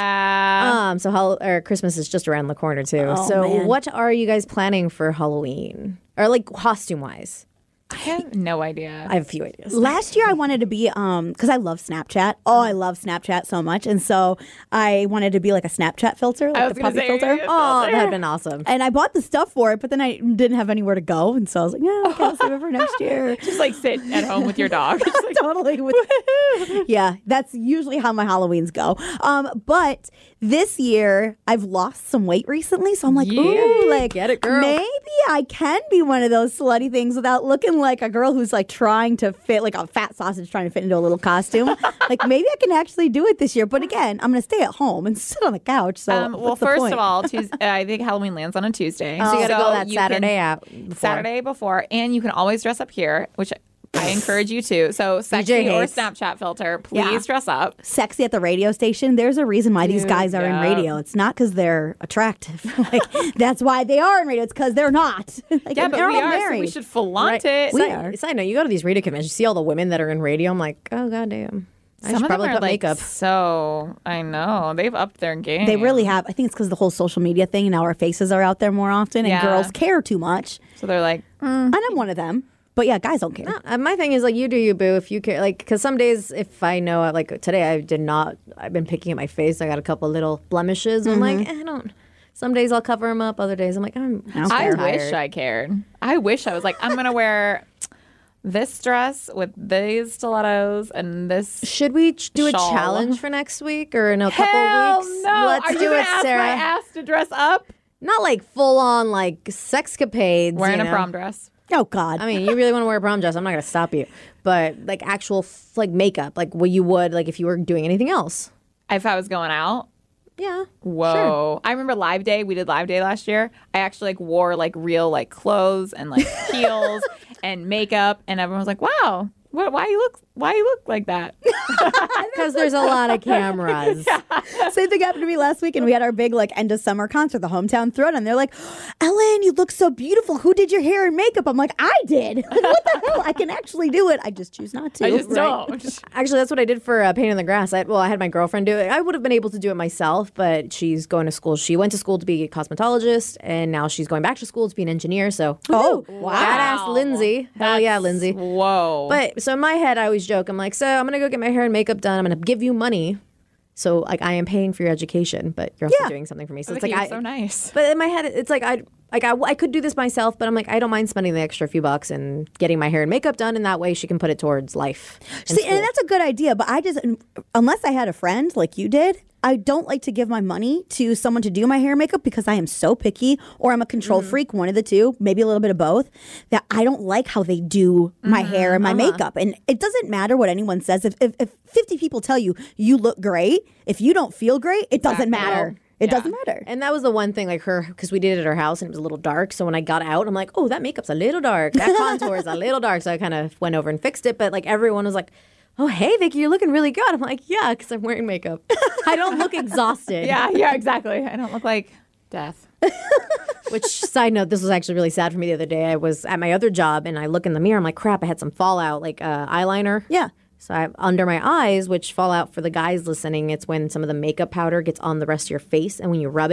Yeah. Um, so Hall- or Christmas is just around the corner too. Oh, so man. what are you guys planning for Halloween or like costume wise? I have no idea. I have a few ideas. Last year I wanted to be um because I love Snapchat. Oh, I love Snapchat so much, and so I wanted to be like a Snapchat filter, like I was the gonna puppy say, filter. yeah. Oh, filter. that'd been awesome. And I bought the stuff for it, but then I didn't have anywhere to go, and so I was like, yeah, okay, I'll save it for next year. Just like sit at home with your dog. Just like, Totally. With, yeah, that's usually how my Halloweens go. Um, but this year I've lost some weight recently, so I'm like, ooh, Yeah. like Get it, girl. maybe I can be one of those slutty things without looking like a girl who's like trying to fit, like a fat sausage trying to fit into a little costume. Like maybe I can actually do it this year. But again, I'm going to stay at home and sit on the couch. So um, well, what's the first point? of all, Tuesday, I think Halloween lands on a Tuesday. So you got to go that you Saturday can- out. Before. Saturday before, and you can always dress up here, which I encourage you to. So sexy or hates. Snapchat filter, please Yeah. dress up. Sexy at the radio station. There's a reason why these Dude, guys are yeah. in radio. It's not because they're attractive. Like that's why they are in radio. It's because they're not. Like, Yeah, but they're we all are, so married. we should flaunt Right. it. We Side, are. side note, you go to these radio conventions, you see all the women that are in radio. I'm like, oh goddamn. I Some should of them probably are put like makeup. so. I know they've upped their game. They really have. I think it's because the whole social media thing, and now our faces are out there more often, and Yeah. girls care too much. So they're like, mm, And I'm one of them. But yeah, guys don't care. No, uh, my thing is like you do you boo if you care like because some days if I know uh, like today I did not I've been picking at my face I got a couple little blemishes I'm like eh, I don't some days I'll cover them up other days I'm like I'm, I'm don't I care. wish I cared. I wish I was like, I'm gonna wear this dress with these stilettos and this. Should we ch- do a Shawl. challenge for next week or in a couple Hell weeks? no! Let's Are do you it, gonna ask Sarah. my ass to dress up? Not like full on like sexcapades. Wearing you a know? prom dress. Oh God. I mean, you really want to wear a prom dress? I'm not gonna stop you, but like actual f- like makeup, like what you would like if you were doing anything else. If I was going out. Yeah. Whoa. I remember Live Day. We did Live Day last year. I actually like wore like real like clothes and like heels and makeup, and everyone was like, "Wow, what, why you look why you look like that?" Because there's a lot of cameras. Same thing happened to me last week, and we had our big like end of summer concert, the Hometown Throne, and they're like, "Ellen, you look so beautiful. Who did your hair and makeup?" I'm like, "I did." Like, what the hell? I can actually do it. I just choose not to. I just Right. don't. Just- Actually, that's what I did for uh, Paint in the Grass. I, well, I had my girlfriend do it. I would have been able to do it myself, but she's going to school. She went to school to be a cosmetologist, and now she's going back to school to be an engineer. So, Oh, woohoo. wow. Badass Lindsay. Hell yeah, That's- Lindsay. Whoa. But so in my head, I always joke. I'm like, so I'm gonna go get my hair and makeup done. I'm gonna give you money, so like I am paying for your education, but you're also Yeah. doing something for me. So it's Look like at you, I. so nice. But in my head, it's like I like I, I could do this myself, but I'm like I don't mind spending the extra few bucks and getting my hair and makeup done, and that way she can put it towards life. and See, and school. that's a good idea, but I just, unless I had a friend like you did, I don't like to give my money to someone to do my hair and makeup because I am so picky, or I'm a control freak, one of the two, maybe a little bit of both, that I don't like how they do my hair and my makeup. And it doesn't matter what anyone says. If, if, if fifty people tell you you look great, if you don't feel great, it doesn't Exactly. matter. It Yeah. doesn't matter. And that was the one thing, like her, because we did it at her house and it was a little dark. So when I got out, I'm like, oh, that makeup's a little dark. That contour is a little dark. So I kind of went over and fixed it. But like everyone was like, oh, hey, Vicky, you're looking really good. I'm like, yeah, because I'm wearing makeup. I don't look exhausted. Yeah, yeah, exactly. I don't look like death. Which, side note, this was actually really sad for me the other day. I was at my other job and I look in the mirror. I'm like, crap, I had some fallout, like uh, eyeliner. Yeah. So I have under my eyes, which fallout for the guys listening, it's when some of the makeup powder gets on the rest of your face. And when you rub it,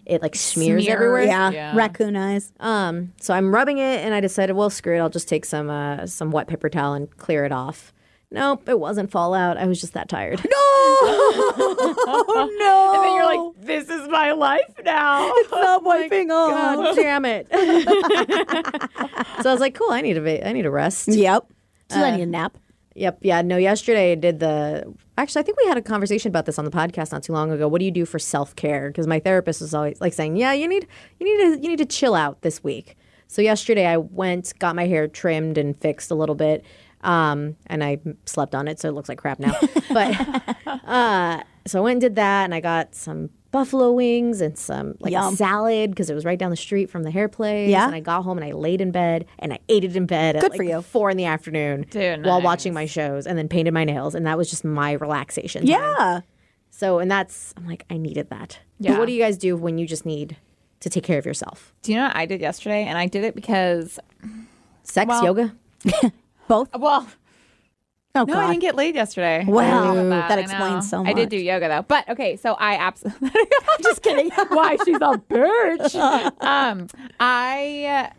it like smears, Smears. everywhere. Yeah. Yeah. Raccoon eyes. Um, so I'm rubbing it, and I decided, well, screw it. I'll just take some uh, some wet paper towel and clear it off. Nope, it wasn't fallout. I was just that tired. Oh, no. And then you're like, this is my life now. Stop wiping off. God damn it! So I was like, cool. I need a va- I need a rest. Yep. So I need a nap. Yep. Yeah. No. Yesterday I did the. Actually, I think we had a conversation about this on the podcast not too long ago. What do you do for self care? Because my therapist was always like saying, "Yeah, you need you need to you need to chill out this week." So yesterday I went, got my hair trimmed and fixed a little bit, um, and I slept on it, so it looks like crap now. But uh, so I went and did that, and I got some buffalo wings and some like Yum. salad because it was right down the street from the hair place. Yeah. And I got home and I laid in bed and I ate it in bed at Good like for you. four in the afternoon Dude, while nice. watching my shows, and then painted my nails, and that was just my relaxation time. Yeah. So, and that's, I'm like, I needed that. Yeah. But what do you guys do when you just need to take care of yourself? Do you know what I did yesterday? And I did it because, Sex, Well- yoga? Both? well, Oh, no, God. I didn't get laid yesterday. Wow. I didn't know That I explains know. so I did much. do yoga though. But okay, so I absolutely Just kidding. why she's a bitch. um, I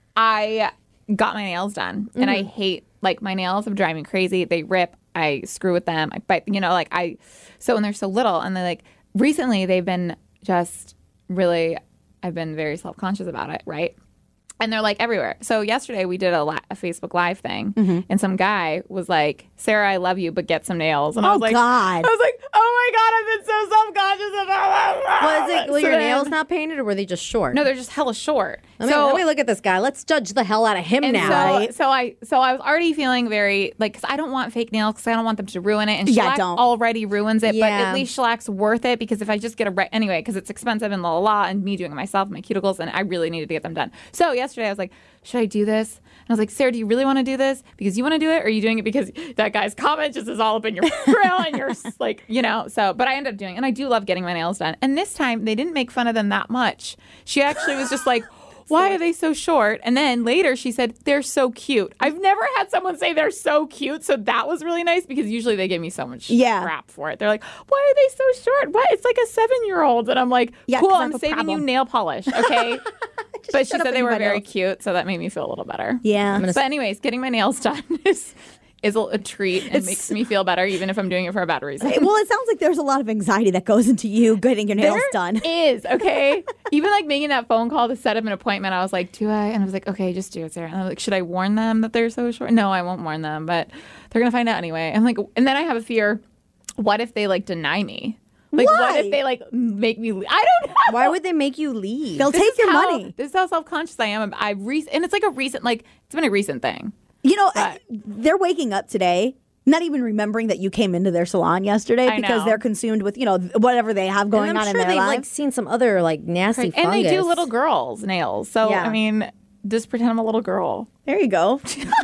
I got my nails done, and I hate like my nails have drive me crazy. They rip. I screw with them. I bite. You know, like I. So when they're so little, and they like recently they've been just really. I've been very self conscious about it, right? And they're like everywhere. So yesterday we did a, li- a Facebook Live thing, and some guy was like, "Sarah, I love you, but get some nails." And I Oh, was like, God. I was like, "Oh my God, I've been so self conscious about that." Was it, were So your then- nails not painted or were they just short? No, they're just hella short. Let me, so let me look at this guy. Let's judge the hell out of him and now. so, so I so I was already feeling very like because I don't want fake nails because I don't want them to ruin it, and Yeah, shellac don't. already ruins it. But Yeah. at least shellack's worth it because if I just get a re- anyway because it's expensive and la la la, and me doing it myself, my cuticles, and I really needed to get them done. So yesterday I was like, should I do this? And I was like, Sarah, do you really want to do this because you want to do it, or are you doing it because that guy's comment just is all up in your grill and you're s- like, you know? So, but I ended up doing it, and I do love getting my nails done. And this time they didn't make fun of them that much. She actually was just like. Why are they so short? And then later she said, they're so cute. I've never had someone say they're so cute. So that was really nice because usually they give me so much Yeah. crap for it. They're like, why are they so short? What? It's like a seven year old. And I'm like, Yeah, cool, 'cause I I'm have a saving problem. you nail polish. Okay. But she shut up said they and were my very nails. cute. So that made me feel a little better. Yeah. But anyways, getting my nails done is, is a, a treat and makes me feel better, even if I'm doing it for a bad reason. Well, it sounds like there's a lot of anxiety that goes into you getting your nails There done. is, okay? Even like making that phone call to set up an appointment, I was like, do I? And I was like, okay, just do it, Sarah. And I was like, should I warn them that they're so short? No, I won't warn them, but they're going to find out anyway. I'm like, and then I have a fear, what if they like deny me? Like, Why? what if they like make me leave? I don't know. Why would they make you leave? They'll This take is your how- money. This is how self-conscious I am. I re- and it's like a recent, like, it's been a recent thing. You know, But- they're waking up today, not even remembering that you came into their salon yesterday I because know. they're consumed with, you know, whatever they have going and I'm on sure in their they've lives. like seen some other like nasty And they do fungus. little girls' nails. So, Yeah. I mean, just pretend I'm a little girl. There you go.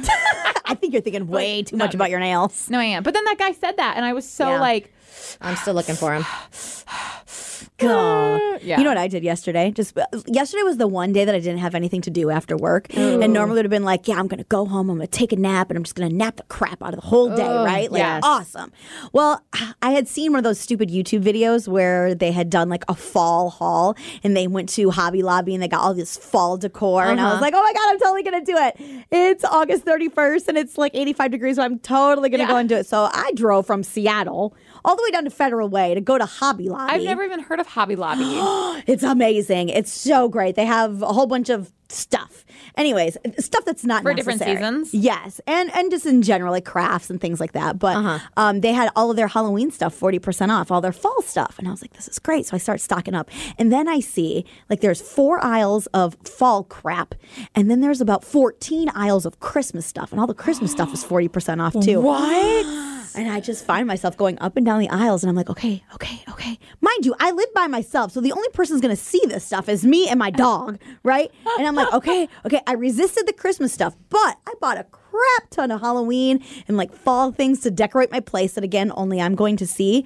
I think you're thinking way too much no. about your nails. No, I am. But then that guy said that, and I was so Yeah. like, I'm still looking for him. Oh. yeah. You know what I did yesterday? Just yesterday was the one day that I didn't have anything to do after work. And normally it would have been like, yeah, I'm going to go home, I'm going to take a nap, and I'm just going to nap the crap out of the whole day, right? Like, yes. awesome. Well, I had seen one of those stupid YouTube videos where they had done like a fall haul and they went to Hobby Lobby and they got all this fall decor. And I was like, oh my God, I'm totally going to do it. It's August thirty-first and it's like eighty-five degrees, so I'm totally going to Yeah. go and do it. So I drove from Seattle all the way down to Federal Way to go to Hobby Lobby. I've never even heard of Hobby Lobby. It's amazing. It's so great. They have a whole bunch of stuff. Anyways, stuff that's not For different necessary. seasons? Yes, and and just in general, like crafts and things like that. But Uh-huh. um, they had all of their Halloween stuff forty percent off, all their fall stuff, and I was like, this is great. So I start stocking up, and then I see like there's four aisles of fall crap, and then there's about fourteen aisles of Christmas stuff, and all the Christmas stuff is forty percent off too. What? And I just find myself going up and down the aisles, and I'm like, okay, okay, okay. Mind you, I live by myself, so the only person who's going to see this stuff is me and my dog, right? And I'm like, okay, okay. I resisted the Christmas stuff, but I bought a crap ton of Halloween and like fall things to decorate my place that, again, only I'm going to see.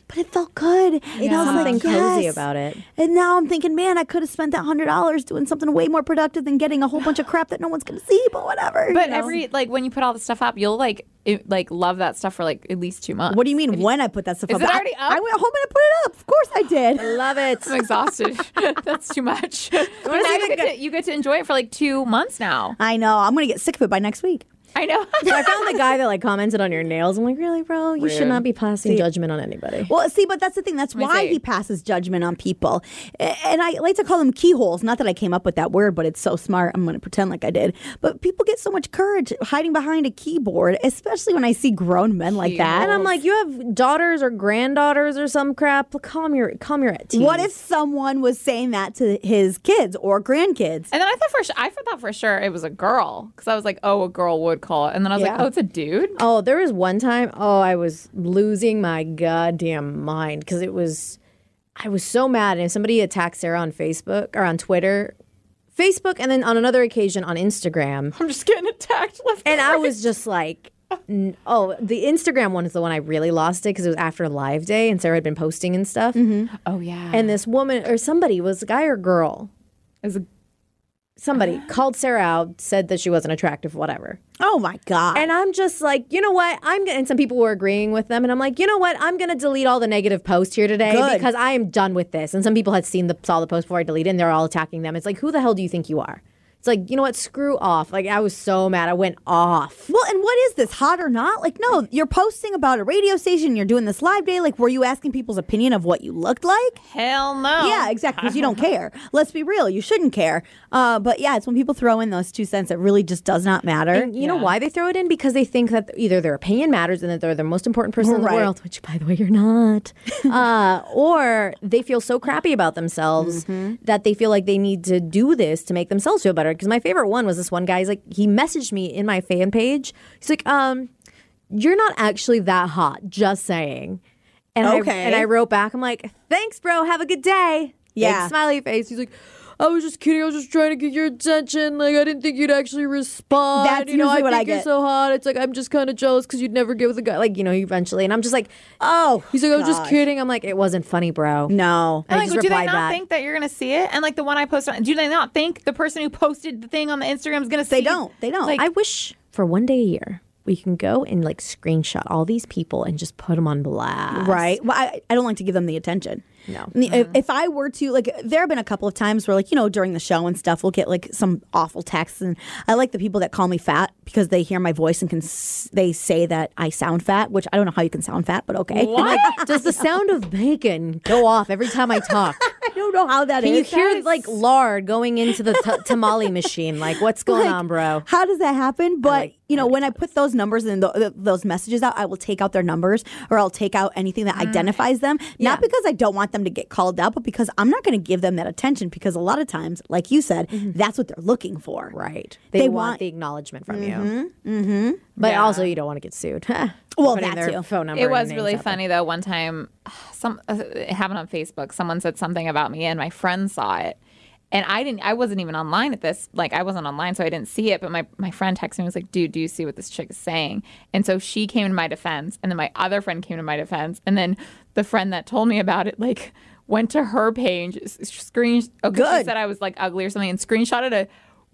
but it felt good. And I was Something like, cozy yes. about it. And now I'm thinking, man, I could have spent that one hundred dollars doing something way more productive than getting a whole bunch of crap that no one's going to see, but whatever. But you know? every like when you put all the stuff up, you'll like it, like love that stuff for like at least two months. What do you mean when I put that stuff Is up? it I- already up? I went home and I put it up. Of course I did. Love it. I'm exhausted. That's too much. But now you get, to, you get to enjoy it for like two months now. I know. I'm going to get sick of it by next week. I know. I found the guy that like commented on your nails. I'm like, really, bro? You should Rude. not be passing judgment on anybody. Well, see, but that's the thing. That's me why see. he passes judgment on people. A- And I like to call them keyholes. Not that I came up with that word, but it's so smart. I'm going to pretend like I did. But people get so much courage hiding behind a keyboard, especially when I see grown men like that. And I'm like, you have daughters or granddaughters or some crap. Calm your, calm your teeth. what if someone was saying that to his kids or grandkids? And then I thought for sure, I thought for sure it was a girl because I was like, oh, a girl would call it. And then I was Yeah. like, oh, it's a dude. Oh, there was one time, oh, I was losing my goddamn mind because it was, I was so mad. And somebody attacked Sarah on Facebook or on Twitter, Facebook, and then on another occasion on Instagram. I'm just getting attacked left And and I right. was just like, n- oh, the Instagram one is the one I really lost it because it was after Live Day and Sarah had been posting and stuff. oh yeah. And this woman or somebody, was a guy or girl, it was a, somebody called Sarah out, said that she wasn't attractive, whatever. Oh, my God. And I'm just like, you know what? I'm gonna, and some people were agreeing with them, and I'm like, you know what? I'm gonna delete all the negative posts here today Good. because I am done with this. And some people had seen the saw the post before I deleted, and they're all attacking them. It's like, who the hell do you think you are? It's like, you know what? Screw off. Like, I was so mad. I went off. Well, and what is this, hot or not? Like, no, you're posting about a radio station. You're doing this live day. Like, were you asking people's opinion of what you looked like? hell no. Yeah, exactly, because you don't care. Let's be real. You shouldn't care. Uh, but yeah, it's when people throw in those two cents that really just does not matter. And you know why they throw it in? Because they think that either their opinion matters and that they're the most important person in Right. the world, which, by the way, you're not. uh, or they feel so crappy about themselves that they feel like they need to do this to make themselves feel better. Because my favorite one was this one guy. He's like, he messaged me in my fan page. He's like, um, you're not actually that hot, just saying. And I, Okay. and I wrote back, I'm like, thanks, bro. Have a good day. Yeah. Big smiley face. He's like, I was just kidding. I was just trying to get your attention. Like, I didn't think you'd actually respond. That's you know, usually I what I think you're get. so hot. It's like, I'm just kind of jealous because you'd never get with a guy. Like, you know, eventually. And I'm just like, Oh, he's like, I was just gosh. kidding. I'm like, it wasn't funny, bro. No. I I'm like, just do they replied not back. think that you're gonna see it? And like the one I posted, on, do they not think the person who posted the thing on the Instagram is gonna see? They don't. They don't. Like, I wish for one day a year we can go and like screenshot all these people and just put them on blast. Right. Well, I, I don't like to give them the attention. No. And If, if I were to, like, there have been a couple of times where, like, you know, during the show and stuff, we'll get, like, some awful texts. And I like the people that call me fat because they hear my voice and can, s- they say that I sound fat, which I don't know how you can sound fat, but okay. What? Does the sound of bacon go off every time I talk? I don't know how that Can you is. hear like lard going into the t- tamale machine? Like, what's going Like, on, bro? How does that happen? But like- you know, when I put those numbers and th- th- those messages out, I will take out their numbers or I'll take out anything that identifies them. Yeah. Not because I don't want them to get called out, but because I'm not going to give them that attention. Because a lot of times, like you said, that's what they're looking for. Right. They, They want, want- the acknowlavement from you. Mm-hmm. But Yeah. also, you don't want to get sued. Well, Putting that their too. phone number it and was names really out there. funny though. One time, some uh, it happened on Facebook. Someone said something about me, and my friend saw it. And I didn't. I wasn't even online at this. Like I wasn't online, so I didn't see it. But my, my friend texted me and was like, "Dude, do you see what this chick is saying?" And so she came to my defense, and then my other friend came to my defense, and then the friend that told me about it like went to her page, s- screen. Okay, she Good. said I was like ugly or something, and screenshotted a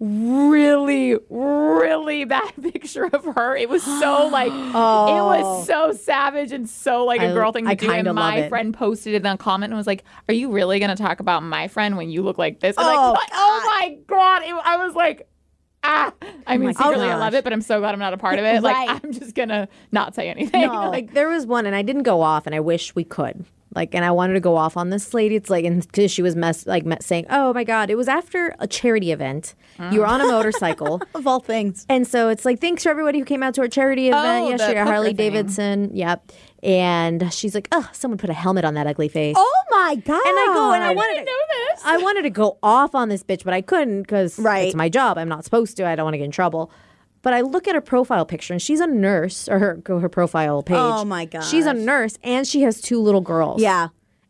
really, really bad picture of her. It was so like it was so savage and so like a I- girl thing to I do. kinda And love my it. friend posted it in a comment and was like, "Are you really going to talk about my friend when you look like this?" I'm Oh, like, "What? Oh my god!" It, I was like, ah. I mean, my secretly I gosh. love it, but I'm so glad I'm not a part of it. Like, Right. I'm just gonna not say anything. No, like there was one, and I didn't go off, and I wish we could. Like, and I wanted to go off on this lady. It's like, and because she was mess, like me- saying, "Oh my god, it was after a charity event. You were on a motorcycle." Of all things. And so it's like, thanks for everybody who came out to our charity event Oh, the yesterday, Hooker Harley thing. Davidson. Yep. And she's like, oh, someone put a helmet on that ugly face. Oh my God. And I go, and I, I wanted didn't to, know this. I wanted to go off on this bitch, but I couldn't because Right. it's my job. I'm not supposed to. I don't want to get in trouble. But I look at her profile picture, and she's a nurse, or her go her profile page. Oh, my She's a gosh. nurse, and she has two little girls. Yeah.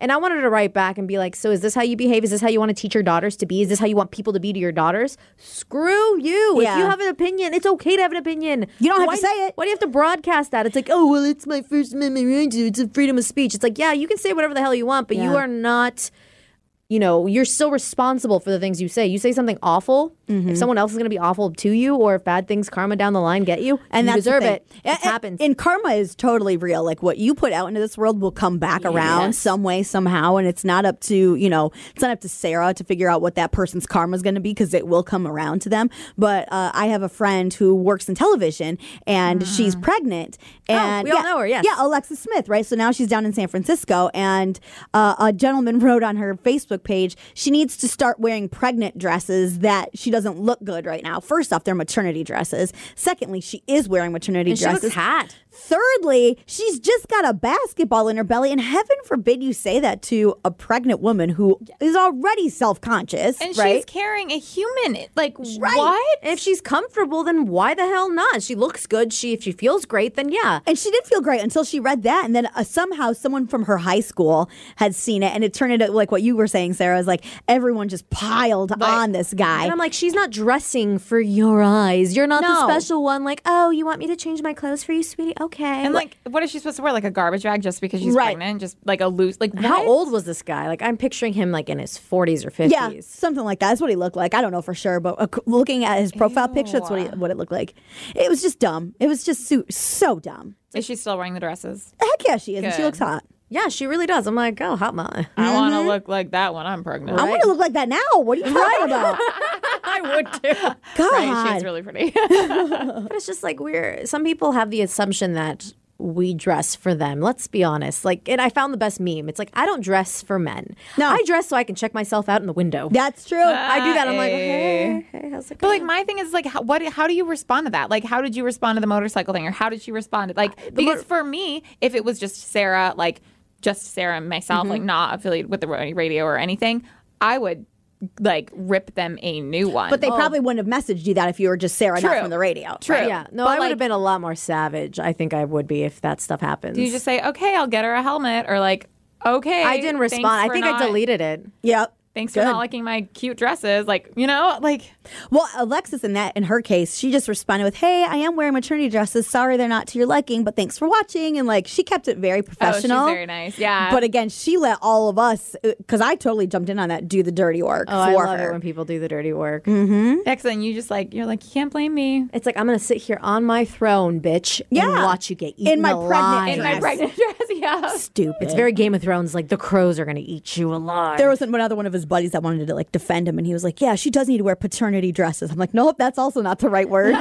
And I wanted to write back and be like, so is this how you behave? Is this how you want to teach your daughters to be? Is this how you want people to be to your daughters? Screw you. Yeah. If you have an opinion, it's okay to have an opinion. You don't have Why- to say it. Why do you have to broadcast that? It's like, oh, well, it's my First Amendment right. It's a freedom of speech. It's like, yeah, you can say whatever the hell you want, but you Yeah. are not... You know, you're still responsible for the things you say. You say something awful, Mm-hmm. if someone else is going to be awful to you, or if bad things, karma down the line get you, And you that's the deserve thing. it. It And- happens. And karma is totally real. Like what you put out into this world will come back around Yes. some way, somehow. And it's not up to, you know, it's not up to Sarah to figure out what that person's karma is going to be because it will come around to them. But uh, I have a friend who works in television and she's pregnant. And we all yeah, know her, yes. Yeah, Alexis Smith, right? So now she's down in San Francisco. And uh, a gentleman wrote on her Facebook page, she needs to start wearing pregnant dresses that she doesn't look good right now. First off, they're maternity dresses. Secondly, she is wearing maternity and she dresses. looks hot. Thirdly, she's just got a basketball in her belly, and heaven forbid you say that to a pregnant woman who is already self-conscious, And right? she's carrying a human. Like, Right. what? And if she's comfortable, then why the hell not? She looks good. She if she feels great, then yeah. And she did feel great until she read that, and then uh, somehow someone from her high school had seen it, and it turned into like what you were saying, Sarah. Is like everyone just piled on this guy. And I'm like, she's not dressing for your eyes. You're not the No. special one. Like, oh, you want me to change my clothes for you, sweetie? Okay. And like, what is she supposed to wear? Like a garbage bag just because she's Right. pregnant? Just like a loose, like how what? old was this guy? Like, I'm picturing him like in his forties or fifties. Yeah, something like that. That's what he looked like. I don't know for sure, but uh, c- looking at his profile picture, that's what he, what it looked like. It was just dumb. It was just so, so dumb. Is she still wearing the dresses? Heck yeah, she is, and she Good. looks hot. Yeah, she really does. I'm like, oh, hot mama. I want to look like that when I'm pregnant. I want to look like that now. What are you talking about? I would too. God. Right, she's really pretty. But it's just like we're, some people have the assumption that we dress for them. Let's be honest. Like, and I found the best meme. It's like, I don't dress for men. No. I dress so I can check myself out in the window. That's true. I do that. I'm like, Hey. hey, hey, how's it But going? like my thing is like how, what how do you respond to that? Like how did you respond to the motorcycle thing or how did she respond to like because for me if it was just Sarah like just Sarah and myself like not affiliated with the ra- radio or anything, I would like rip them a new one. But they probably wouldn't have messaged you that if you were just Sarah, not True. from the radio. True. right? Yeah, no, But, I would like- have been a lot more savage. I think I would be if that stuff happens. do you just say okay I'll get her a helmet or like okay I didn't thanks respond. I for think not- I deleted it. Yep. thanks Good. for not liking my cute dresses like you know like Well, Alexis, in that, in her case, she just responded with, "Hey, I am wearing maternity dresses. Sorry, they're not to your liking, but thanks for watching." And like, she kept it very professional. oh she's very nice yeah But again, she let all of us, because I totally jumped in on that, do the dirty work Oh, I for love her. it when people do the dirty work. next then you just like you're like you can't blame me It's like I'm gonna sit here on my throne, bitch, Yeah. and watch you get eaten In my alive. pregnant- in my Yes. pregnant dress yeah Stupid. It's very Game of Thrones. Like the crows are gonna eat you alive. There was another one of his buddies that wanted to like defend him, and he was like, "Yeah, she does need to wear paternity dresses." I'm like, "Nope, that's also not the right word."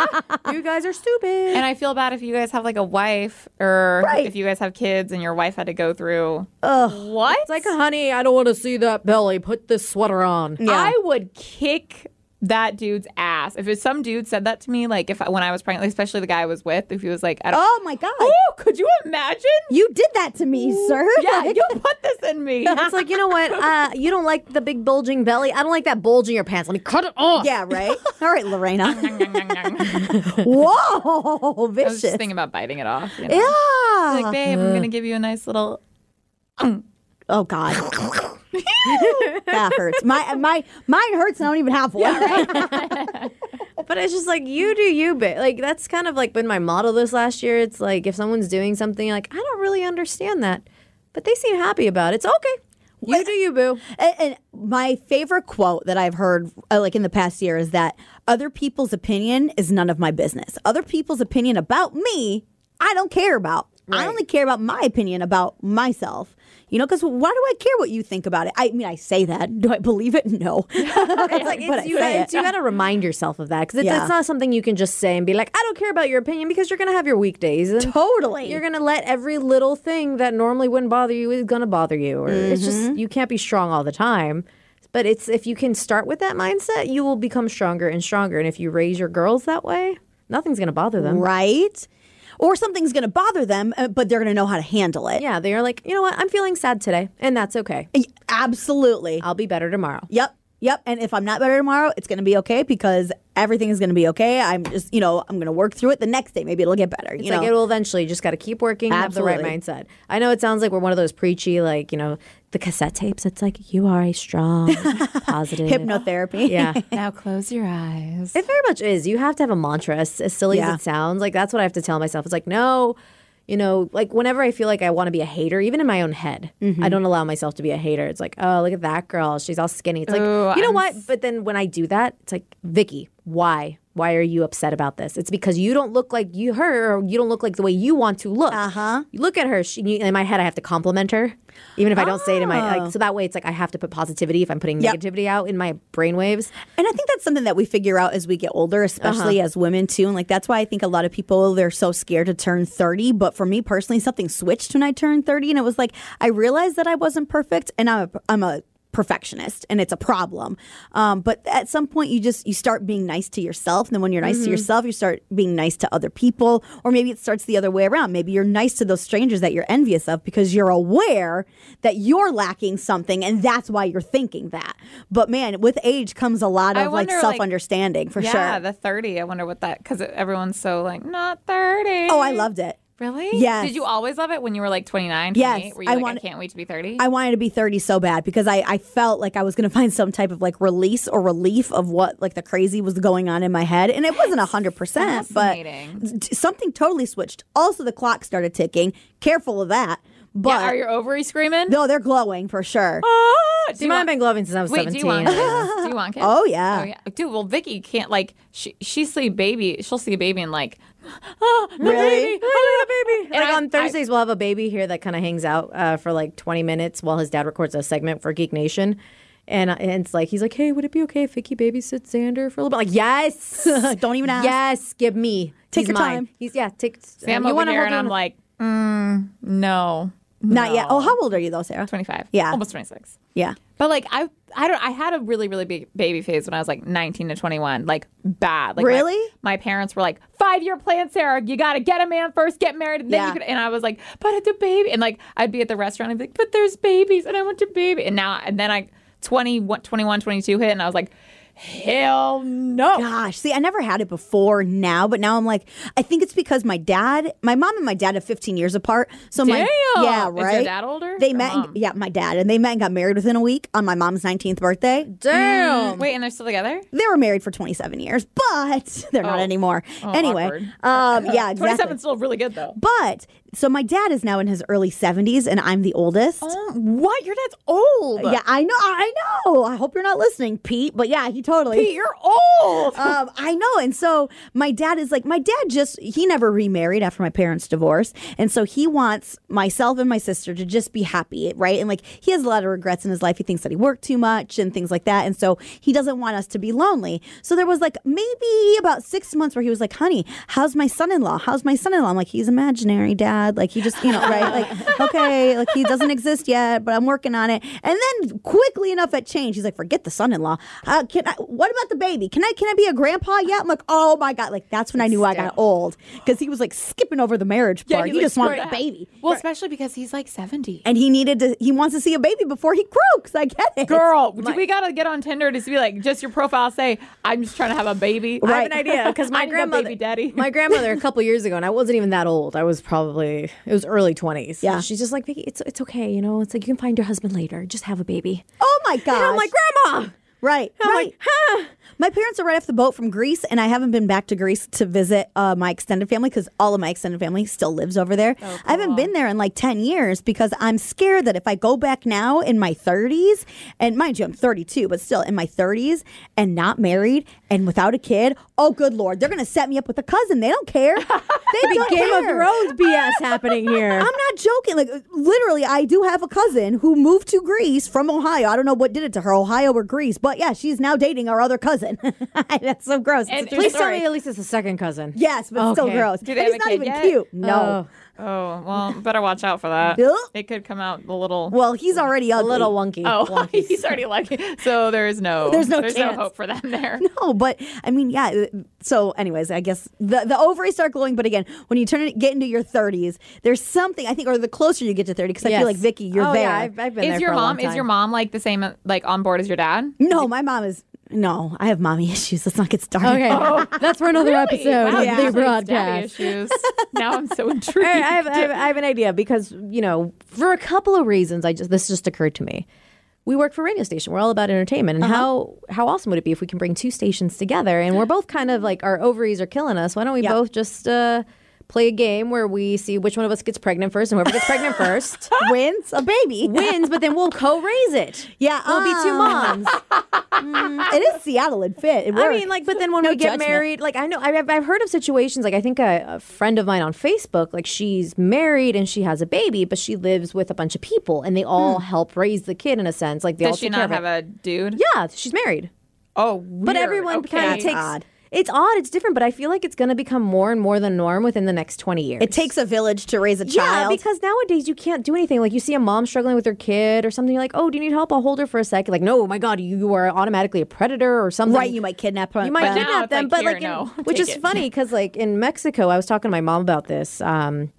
you guys are stupid. And I feel bad if you guys have like a wife or Right. if you guys have kids and your wife had to go through. What? It's like, honey, I don't want to see that belly. Put this sweater on. I would kick that dude's ass. If it's some dude said that to me, like if when I was pregnant, especially the guy I was with, if he was like, I don't, Oh my God, oh, could you imagine? you did that to me, sir. Yeah, you put this in me. It's like, you know what? Uh, you don't like the big bulging belly. I don't like that bulge in your pants. Let me cut it off. Yeah, right. All right, Lorena. I Whoa, was vicious. just thinking about biting it off. You know? Yeah. Like, babe, I'm gonna give you a nice little. Oh God. That hurts. My my mine hurts and I don't even have one. But it's just like, you do you, bit. Like, that's kind of like been my motto this last year. It's like, if someone's doing something, like, I don't really understand that, but they seem happy about it. It's okay. You do you, boo. And, and my favorite quote that I've heard uh, like in the past year is that other people's opinion is none of my business. Other people's opinion about me, I don't care about. I only care about my opinion about myself. You know, because why do I care what you think about it? I mean, I say that. Do I believe it? No. It's like, But it's, I you, say it's, it. you got to remind yourself of that because it's, Yeah. it's not something you can just say and be like, I don't care about your opinion, because you're going to have your weekdays. And Totally. You're going to let every little thing that normally wouldn't bother you is going to bother you. Or it's just, you can't be strong all the time. But it's if you can start with that mindset, you will become stronger and stronger. And if you raise your girls that way, nothing's going to bother them. Right? Or something's going to bother them, uh, but they're going to know how to handle it. Yeah, they're like, you know what? I'm feeling sad today, and that's okay. Absolutely. I'll be better tomorrow. Yep. Yep. And if I'm not better tomorrow, it's going to be okay because everything is going to be okay. I'm just, you know, I'm going to work through it. The next day, maybe it'll get better. It's you like know? it will eventually. You just got to keep working, have the right Absolutely. mindset. I know it sounds like we're one of those preachy, like, you know, the cassette tapes. It's like, you are a strong, positive. Hypnotherapy. Yeah. Now close your eyes. It very much is. You have to have a mantra, as, as silly Yeah. as it sounds. Like, that's what I have to tell myself. It's like, no, you know, like whenever I feel like I want to be a hater, even in my own head, Mm-hmm. I don't allow myself to be a hater. It's like, oh, look at that girl. She's all skinny. It's like, Ooh, you know I'm what? s- But then when I do that, it's like, Vicky, why? Why are you upset about this? It's because you don't look like you her, or you don't look like the way you want to look. Uh-huh. You look at her. She, in my head, I have to compliment her, even if I don't say it in my Oh. like. So that way, it's like I have to put positivity if I'm putting Yep. negativity out in my brainwaves. And I think that's something that we figure out as we get older, especially as women too. And like that's why I think a lot of people they're so scared to turn thirty. But for me personally, something switched when I turned thirty, and it was like I realized that I wasn't perfect, and I'm a, I'm a perfectionist, and it's a problem. Um, but at some point, you just you start being nice to yourself, and then when you're nice to yourself, you start being nice to other people. Or maybe it starts the other way around. Maybe you're nice to those strangers that you're envious of because you're aware that you're lacking something, and that's why you're thinking that. But man, with age comes a lot I of like wonder, like- self understanding for yeah, sure. the thirty. I wonder what that, because everyone's so like, not thirty. Oh, I loved it. Really? Yes. Did you always love it when you were like twenty-nine, Yes, twenty-eight? Were you I like, want- I can't wait to be thirty? I wanted to be thirty so bad because I, I felt like I was going to find some type of like release or relief of what like the crazy was going on in my head. And it wasn't one hundred percent, but fascinating. t- something totally switched. Also, the clock started ticking. Careful of that. But yeah, are your ovaries screaming? no, they're glowing for sure. Ah, do See, you mine want- have been glowing since I was Wait, do seventeen. you want kids? Do you want kids? Oh, yeah. Oh yeah. Dude, well Vicky can't like she she see a baby. She'll see a baby and like, oh, no Really? baby, oh, no baby. Like And I- on Thursdays, we'll have a baby here that kind of hangs out uh, for like twenty minutes while his dad records a segment for Geek Nation. And, uh, and it's like, he's like, hey, would it be okay if Vicky babysits Xander for a little bit? Like, yes. Don't even ask. Yes, give me. Take He's your mine. time. He's, yeah, take. See, I'm you over wanna here hold and I'm on- like, mm, no, Not yet. no. Oh, how old are you though, Sarah? twenty-five. Yeah. almost twenty-six. Yeah. But like I, I don't. I had a really, really big baby phase when I was like nineteen to twenty-one. Like bad. Like my- Really? My, parents were like, five year plan, Sarah. You got to get a man first, get married, and then Yeah. you could. And I was like, but it's a baby. And like I'd be at the restaurant and I'd be like, but there's babies, and I want a baby. And now, and then I twenty, twenty-one, twenty-two hit, and I was like, hell no. Gosh, see, I never had it before now, but now I'm like, I think it's because my dad, my mom and my dad are fifteen years apart. So my Damn. yeah, Is your right. dad older They or met, mom? and, yeah, my dad, and they met and got married within a week on my mom's nineteenth birthday. Damn. Wait, and they're still together? They were married for twenty-seven years, but they're not Oh. anymore. Oh, anyway, awkward. um, yeah, exactly. twenty-seven's still really good though. But so my dad is now in his early seventies, and I'm the oldest. Oh, what? Your dad's old. Yeah, I know, I know. I hope you're not listening, Pete. But yeah, he totally. Pete, you're old. um, I know. And so my dad is like, my dad just, he never remarried after my parents' divorce. And so he wants myself and my sister to just be happy, right? And like, he has a lot of regrets in his life. He thinks that he worked too much and things like that. And so he doesn't want us to be lonely. So there was like maybe about six months where he was like, honey, how's my son in law? How's my son in law? I'm like, he's imaginary, Dad. Like, he just, you know, right? Like, okay, like he doesn't exist yet, but I'm working on it. And then quickly enough, it changed. He's like, forget the son in law. Uh, can I, what about the baby? Can I, can I be a grandpa yet? I'm like, oh my God. Like, that's when I knew I got old because he was like skipping over the marriage part. he's he like, just wanted screw a that. baby. Well, especially because he's like seventy. And he needed to, he wants to see a baby before he croaks. I get it. Girl, do we gotta get on Tinder to be like, just your profile say, I'm just trying to have a baby. I have an idea because I my need a grandmother, baby daddy. my grandmother, a couple years ago, and I wasn't even that old. I was probably it was early twenties. Yeah. she's just like, Vicky, it's it's okay, you know. It's like you can find your husband later. Just have a baby. Oh my gosh. And I'm like, Grandma. Right, I'm right. like, huh. My parents are right off the boat from Greece, and I haven't been back to Greece to visit uh, my extended family because all of my extended family still lives over there. I haven't been there in like ten years because I'm scared that if I go back now in my thirties, and mind you, I'm thirty-two, but still in my thirties and not married and without a kid, oh, good Lord, they're going to set me up with a cousin. They don't care. They don't Game of care. Thrones B S happening here. I'm not joking. Like, literally, I do have a cousin who moved to Greece from Ohio. I don't know what did it to her, Ohio or Greece, but yeah, she's now dating our other cousin. That's so gross. It's And a true Please tell story. me at least it's a second cousin. Yes, but still Okay. gross. Do they And have he's a not kid even yet? cute. No. Oh. Oh, well, better watch out for that. Ugh. It could come out a little. Well, he's already A ugly. little wonky. Oh, wonky. he's already like. So there's no. There's no There's chance. no hope for them there. No, but I mean, yeah. So, anyways, I guess the the ovaries start glowing. But again, when you turn it, get into your thirties, there's something I think, or the closer you get to thirty, because I Yes. feel like Vicky, you're oh, there. Yeah, I've, I've been there Is your for a long mom? Is time. your mom like the same like on board as your dad? no, my mom is. No, I have mommy issues. Let's not get started. Okay, that's for another episode Wow, of yeah. the Daddy broadcast. issues. Now I'm so All intrigued. right, I have, I, have, I have an idea because, you know, for a couple of reasons, I just this just occurred to me. We work for a radio station. We're all about entertainment. And how how awesome would it be if we can bring two stations together? And we're both kind of like, our ovaries are killing us. Why don't we Yeah. both just uh, play a game where we see which one of us gets pregnant first, and whoever gets pregnant first Wins a baby. wins, but then we'll co-raise it. Yeah, We'll be two uh, moms. It is Seattle. It fit. It I worked. mean, like, but then when No we get judgment. married, like, I know I've, I've heard of situations, like, I think a, a friend of mine on Facebook, like, she's married and she has a baby, but she lives with a bunch of people and they all help raise the kid in a sense. Like, they all Does she take care not of have it. a dude? Yeah, she's married. Oh, weird. But everyone okay. kind of That's takes. odd. It's odd. It's different, but I feel like it's going to become more and more the norm within the next twenty years. it takes a village to raise a Yeah, child. because nowadays you can't do anything. Like, you see a mom struggling with her kid or something, you're like, oh, do you need help? I'll hold her for a second. Like, no, oh my God, you are automatically a predator or something. right, you might kidnap her. You might But now kidnap it's them, like, but here, like, in- no, which take is it. funny because like in Mexico, I was talking to my mom about this. Um,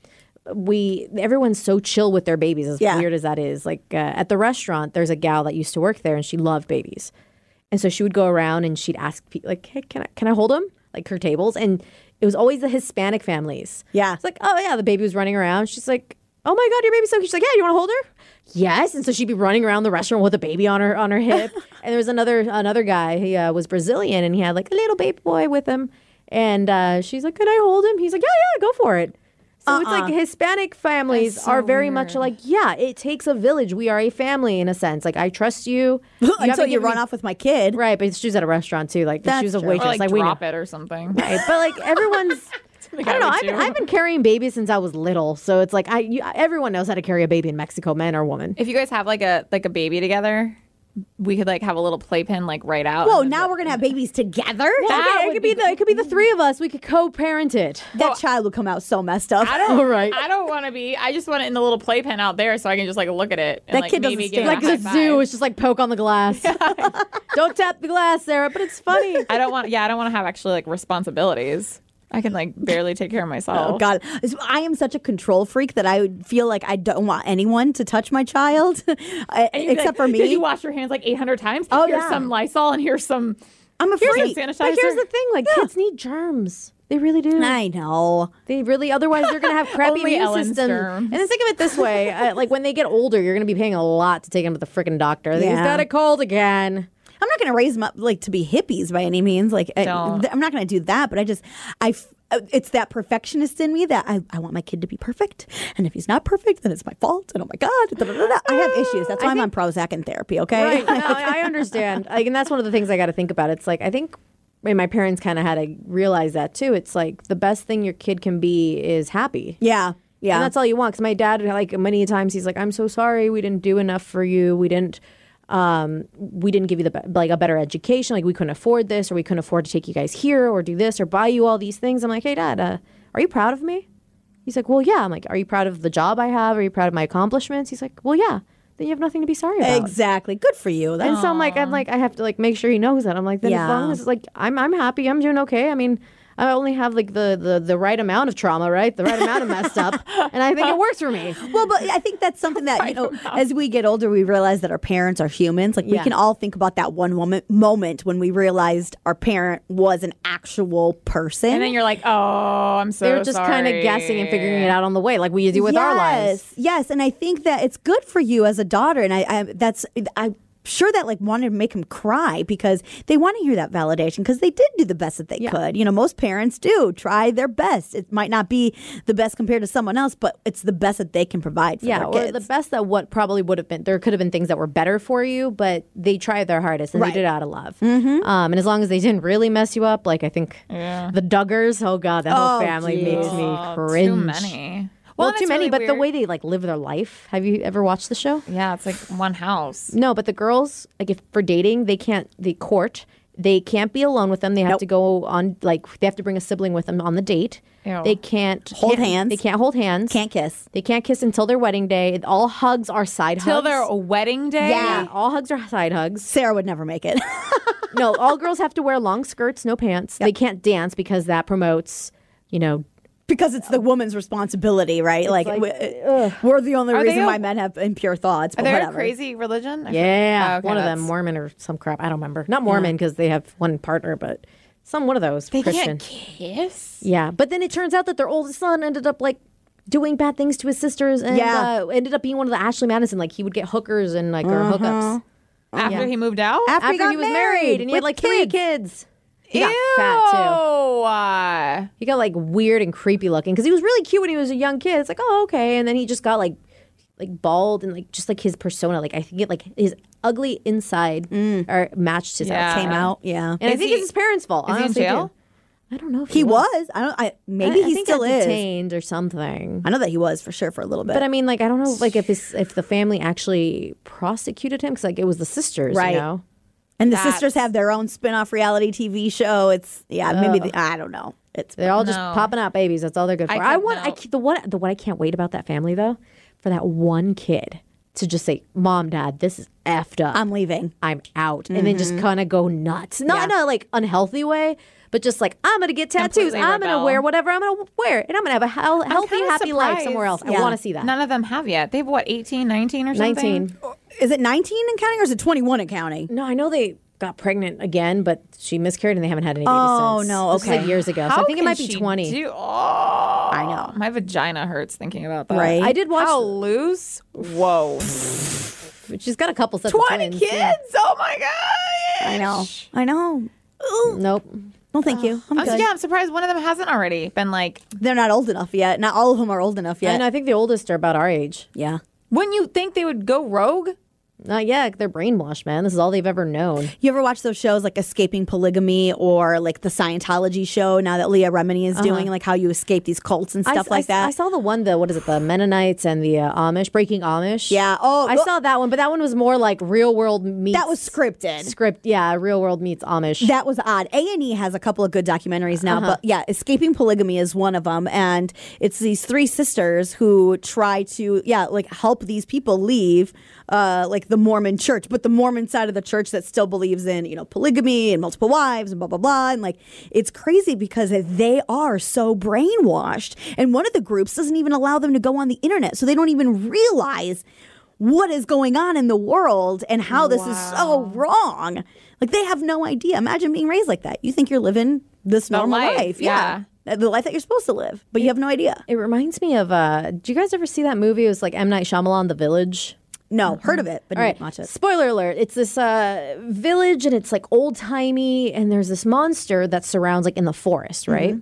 we everyone's so chill with their babies, as Yeah. weird as that is. Like uh, at the restaurant, there's a gal that used to work there, and she loved babies, and so she would go around and she'd ask people like, "Hey, can I can I hold them?" Like her tables, and it was always the Hispanic families. Yeah. It's like, oh yeah, the baby was running around. She's like, oh my God, your baby's so cute. She's like, yeah, you want to hold her? Yes. And so she'd be running around the restaurant with a baby on her on her hip. And there was another another guy. He uh, was Brazilian, and he had like a little baby boy with him. And uh, she's like, can I hold him? He's like, yeah, yeah, go for it. So it's like Hispanic families That's so are very much weird. like, yeah, it takes a village. We are a family in a sense. Like, I trust you. you Until haven't you given run me- off with my kid. Right, but she was at a restaurant too. Like, That's she was a true. waitress. Or like, like we know. drop it or something. Right, but like everyone's. I don't know. I've been, I've been carrying babies since I was little, so it's like I you, everyone knows how to carry a baby in Mexico, man or woman. If you guys have like a like a baby together, we could like have a little playpen like right out. Whoa, and now we're gonna have babies together. That Okay, it would could be, be the it could be the three of us. We could co-parent it. That child will come out so messed up. I don't. All right. I don't want to be. I just want it in the little playpen out there so I can just like look at it. And, That like, kid maybe doesn't give stand. it Like a the high zoo, five. it's just like poke on the glass. Don't tap the glass, Sarah. But it's funny. I don't want. Yeah, I don't want to have actually like responsibilities. I can like barely take care of myself. Oh God, I am such a control freak that I would feel like I don't want anyone to touch my child, And you'd be except like, for me. Did you wash your hands like eight hundred times? Oh, here's yeah. some Lysol and here's some. I'm a Here's freak. some sanitizer. But here's the thing: like kids need germs. They really do. I know. They really. Otherwise, they're gonna have crappy Only immune Ellen's systems. germs. And then think of it this way: uh, like when they get older, you're gonna be paying a lot to take them to the freaking doctor. He's Yeah. got a cold again. I'm not going to raise them up like to be hippies by any means. Like, I, Don't. I'm not going to do that. But I just, I, f- uh, it's that perfectionist in me that I, I want my kid to be perfect. And if he's not perfect, then it's my fault. And oh my God, da, da, da, da. I have issues. That's why I'm on Prozac and therapy. Okay. Right. No, I understand. Like, and that's one of the things I got to think about. It's like, I think and my parents kind of had to realize that too. It's like the best thing your kid can be is happy. yeah. Yeah. And that's all you want. Because my dad, like many times, he's like, I'm so sorry. We didn't do enough for you. We didn't. Um, we didn't give you the be- like a better education. Like we couldn't afford this, or we couldn't afford to take you guys here, or do this, or buy you all these things. I'm like, hey, Dad, uh, are you proud of me? He's like, well, yeah. I'm like, are you proud of the job I have? Are you proud of my accomplishments? He's like, well, yeah. Then you have nothing to be sorry about. Exactly. Good for you. And That's so I'm like, I'm like, I have to like make sure he knows that. I'm like, then as Yeah. long as it's like, I'm I'm happy, I'm doing okay. I mean, I only have like the the the right amount of trauma, right? The right amount of messed up, and I think it works for me. Well, but I think that's something that, you know, as we get older, we realize that our parents are humans. Like, we Yeah. can all think about that one moment, moment when we realized our parent was an actual person. And then you're like, oh, I'm so They're just kind of sorry. guessing and figuring it out on the way, like we do with our lives. Yes, yes, and I think that it's good for you as a daughter, and I, I that's I'm sure that like wanted to make him cry because they want to hear that validation because they did do the best that they Yeah. could. You know, most parents do try their best. It might not be the best compared to someone else, but it's the best that they can provide for Yeah, their or kids. the best that what probably would have been. There could have been things that were better for you, but they tried their hardest and Right. they did it out of love. Mm-hmm. Um, and as long as they didn't really mess you up, like I think Yeah. the Duggars, oh god, that whole Oh, family geez. makes me Oh, cringe. Too many. Well, and too it's many, really but the weird. way they like live their life. Have you ever watched the show? Yeah, it's like one house. No, but the girls, like if for dating, they can't, they court, They can't be alone with them. They have Nope. to go on, like, they have to bring a sibling with them on the date. Ew. They can't Hold can't- hands. They can't hold hands. Can't kiss. They can't kiss until their wedding day. All hugs are side Till hugs. their wedding day. Yeah, all hugs are side hugs. Sarah would never make it. No, all girls have to wear long skirts, no pants. They can't dance because that promotes, you know, Because it's the woman's responsibility, right? Like, like, we- we're the only Are they reason a- why men have impure thoughts. Are But they whatever. a crazy religion? I yeah, forget- oh, okay, one of them, that's- Mormon or some crap. I don't remember. Not Mormon because they have one partner, but some one of those They Christian. can't kiss. Yeah, but then it turns out that their oldest son ended up like doing bad things to his sisters, and Yeah. uh, ended up being one of the Ashley Madison. Like he would get hookers and like or hookups After Yeah. he moved out. After, after he, got he was married, and he had with like three kids. He got fat too. Uh, He got like weird and creepy looking because he was really cute when he was a young kid. It's like, oh, okay. And then he just got like like bald and like just like his persona. Like I think it like his ugly inside or matched his Yeah. outside. came out. Yeah. And I Is think he- it's his parents' fault. is he in honestly, jail? too. I don't know if He was. I don't. I maybe I- I he think still got is. detained or something. I know that he was for sure for a little bit. But I mean, like, I don't know, like, if his, if the family actually prosecuted him, because like it was the sisters, Right. you know. and the That's- sisters have their own spin-off reality T V show. It's yeah. Maybe the, I don't know. It's They're all just No. popping out babies. That's all they're good I for. I, could want. I not. ke- the what the what I can't wait about that family though, for that one kid to just say, "Mom, Dad, this is effed up. I'm leaving. I'm out," and then just kind of go nuts. Not in a like unhealthy way, but just like I'm gonna get tattoos. Completely I'm gonna rebel. wear whatever I'm gonna wear, and I'm gonna have a hel- I'm healthy, kinda happy life surprised. somewhere else. I Yeah. want to see that. None of them have yet. They've what, eighteen, nineteen or something? Nineteen. Is it nineteen and counting, or is it twenty-one and counting? No, I know they got pregnant again, but she miscarried and they haven't had any babies Oh, since. no, This was, like okay. years ago. So How I think it can might be she twenty. do- oh, I know. My vagina hurts thinking about that. Right. I did watch. How loose? Whoa. She's got a couple sets twenty of twins. kids? yeah. Oh my god. I know. I know. Nope. No, thank you. I'm I'm, good. yeah, I'm surprised one of them hasn't already been like. They're not old enough yet. Not all of them are old enough yet. And I think the oldest are about our age. Yeah. Wouldn't you think they would go rogue? Not yet. They're brainwashed, man. This is all they've ever known. You ever watch those shows like Escaping Polygamy or like the Scientology show now that Leah Remini is doing, like how you escape these cults and stuff I, like I, that? I saw the one, the what is it, the Mennonites and the uh, Amish, Breaking Amish. Yeah. Oh, I well- saw that one, but that one was more like real world meets. that was scripted. script. Yeah, real world meets Amish. That was odd. A and E has a couple of good documentaries now, Uh-huh. but yeah, Escaping Polygamy is one of them, and it's these three sisters who try to, yeah, like help these people leave, uh, like the Mormon Church, but the Mormon side of the church that still believes in, you know, polygamy and multiple wives and blah blah blah, and like it's crazy because they are so brainwashed, and one of the groups doesn't even allow them to go on the internet, so they don't even realize what is going on in the world and how this is so wrong. Like they have no idea. Imagine being raised like that. You think you're living this normal life, life. Yeah. The life that you're supposed to live, but you have no idea. It reminds me of. uh Do you guys ever see that movie? It was like M. Night Shyamalan, The Village. No, heard of it, but All didn't right. watch it. Spoiler alert. It's this uh, village and it's like old timey and there's this monster that surrounds like in the forest, right?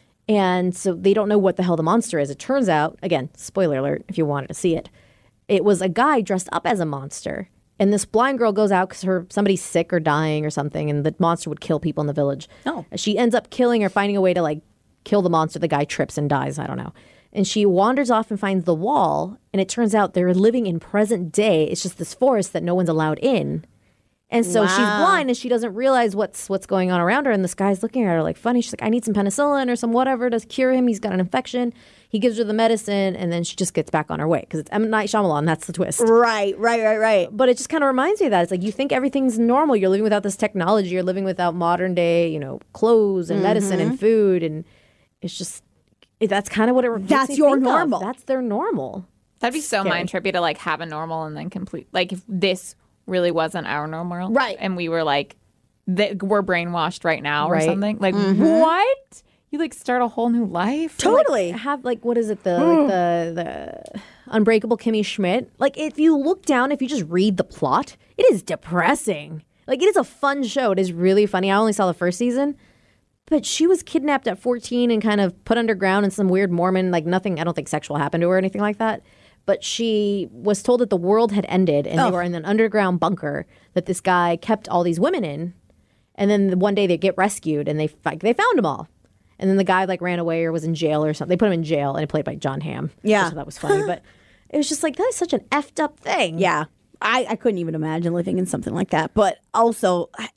And so they don't know what the hell the monster is. It turns out, again, spoiler alert if you wanted to see it, it was a guy dressed up as a monster. And this blind girl goes out because her somebody's sick or dying or something, and the monster would kill people in the village. Oh. She ends up killing or finding a way to like kill the monster. The guy trips and dies. I don't know. And she wanders off and finds the wall, and it turns out they're living in present day. It's just this forest that no one's allowed in. And so she's blind and she doesn't realize what's what's going on around her. And this guy's looking at her like funny. She's like, I need some penicillin or some whatever to cure him. He's got an infection. He gives her the medicine, and then she just gets back on her way because it's M. Night Shyamalan. That's the twist. Right, right, right, right. But it just kind of reminds me of that. It's like you think everything's normal. You're living without this technology. You're living without modern day, you know, clothes and medicine and food, and it's just it, that's kind of what it. makes That's me your think of. normal. That's their normal. That'd be so Scary. mind trippy to like have a normal and then complete. Like if this really wasn't our normal, Right. And we were like, th- we're brainwashed right now or Right. something. Like what? You like start a whole new life? Totally. Have like what is it the like the the Unbreakable Kimmy Schmidt? Like if you look down, if you just read the plot, it is depressing. Like it is a fun show. It is really funny. I only saw the first season. But she was kidnapped at fourteen and kind of put underground in some weird Mormon, like nothing, I don't think sexual happened to her or anything like that. But she was told that the world had ended and they were in an underground bunker that this guy kept all these women in. And then one day they get rescued and they like, they found them all. And then the guy like ran away or was in jail or something. They put him in jail and it played by John Hamm. Yeah. So that was funny. But it was just like, that is such an effed up thing. Yeah. I, I couldn't even imagine living in something like that. But also, I-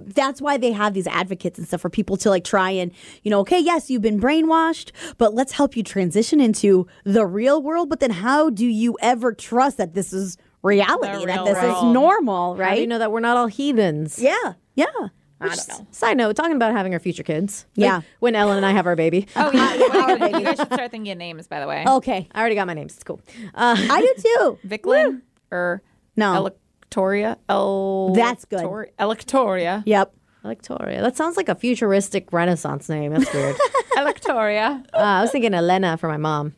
that's why they have these advocates and stuff for people to like try and, you know, okay, yes, you've been brainwashed, but let's help you transition into the real world. But then how do you ever trust that this is reality, The that real this is world. normal, How do right? you know that we're not all heathens? Yeah, yeah. I don't know. Side note, talking about having our future kids. Yeah. Like, when Ellen and I have our baby. Oh, yeah. our you, guys, baby. you guys should start thinking of names, by the way. Okay, I already got my names. It's cool. Uh, I do too. Viclin or No. Electoria? El- That's good. Electoria. Yep. Electoria. That sounds like a futuristic Renaissance name. That's weird. Electoria. uh, I was thinking Elena for my mom.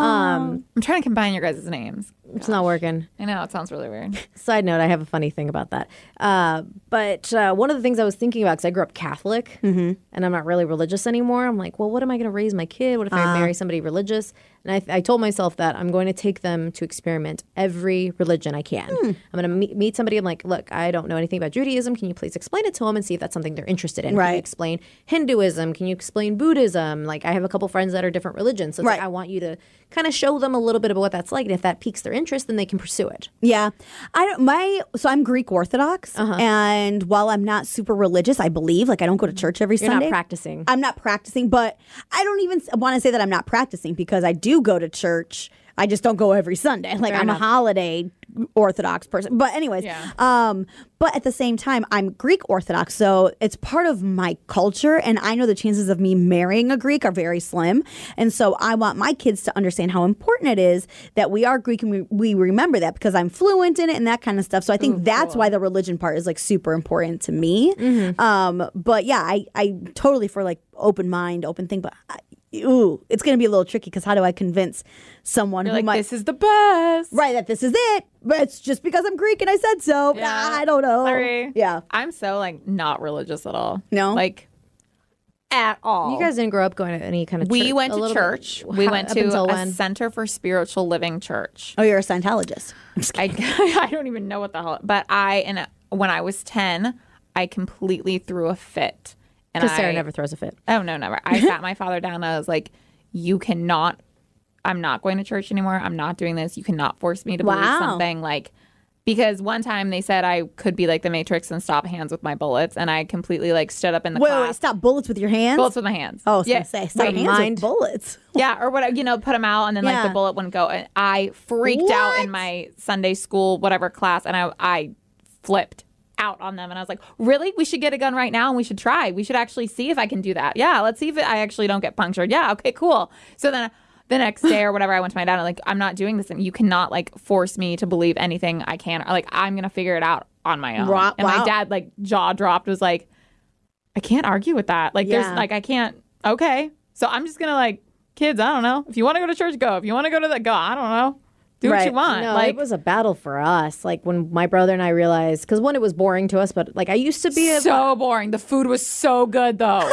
Um, I'm trying to combine your guys' names. it's not working. I know, it sounds really weird. Side note, I have a funny thing about that. Uh, but uh, one of the things I was thinking about, because I grew up Catholic and I'm not really religious anymore, I'm like, well, what am I going to raise my kid? What if I marry somebody religious? And I, I told myself that I'm going to take them to experiment every religion I can. I'm going to meet, meet somebody. I'm like, look, I don't know anything about Judaism. Can you please explain it to them and see if that's something they're interested in? Can Right. you explain Hinduism? Can you explain Buddhism? Like, I have a couple friends that are different religions. So it's like, Right. I want you to kind of show them a little bit of what that's like. And if that piques their interest, then they can pursue it. Yeah, I don't. My so I'm Greek Orthodox, and while I'm not super religious, I believe like I don't go to church every You're Sunday. not practicing. I'm not practicing, but I don't even want to say that I'm not practicing because I do go to church. I just don't go every Sunday. Like Fair I'm enough. a holiday Orthodox person. But anyways, Yeah. um, but at the same time, I'm Greek Orthodox, so it's part of my culture, and I know the chances of me marrying a Greek are very slim. And so I want my kids to understand how important it is that we are Greek and we, we remember that because I'm fluent in it and that kind of stuff. So I think that's why the religion part is like super important to me. Um, but yeah, I, I totally for like open mind, open thing, but I, ooh, it's going to be a little tricky because how do I convince someone You're who like, might this is the best. right that this is it, but it's just because I'm Greek and I said so. Yeah. I don't know. Sorry. Yeah. I'm so like not religious at all. No? Like at all. You guys didn't grow up going to any kind of we church? went a to little church. bit? We How- went up to until a when? Center for Spiritual Living church. Oh, you're a Scientologist. I'm just I, kidding. I don't even know what the hell. But I and when I was ten, I completely threw a fit. And Because Sarah I- never throws a fit. Oh no, never. I sat my father down. And I was like, "You cannot. I'm not going to church anymore. I'm not doing this. You cannot force me to believe Wow. something like." Because one time they said I could be like the Matrix and stop hands with my bullets, and I completely like stood up in the Wait, class. wait, stop bullets with your hands. Bullets with my hands. Oh, I was yeah. gonna say stop Wait, hands mind- with bullets. yeah, or what you know, put them out, and then like Yeah. the bullet wouldn't go. And I freaked out What? in my Sunday school whatever class, and I I flipped out on them, and I was like, "Really? We should get a gun right now, and we should try. We should actually see if I can do that. Yeah, let's see if it, I actually don't get punctured. Yeah, okay, cool." So then. The next day or whatever, I went to my dad and like, I'm not doing this, and you cannot like force me to believe anything I can. Or, like, I'm gonna figure it out on my own. Wow. And my Wow. dad like jaw dropped, was like, I can't argue with that. Like, Yeah. there's like I can't. Okay, so I'm just gonna like, kids. I don't know. If you want to go to church, go. If you want to go to the go. I don't know. Do what Right. you want. No, like it was a battle for us. Like when my brother and I realized, because one, it was boring to us, but like I used to be a, so boring. The food was so good though.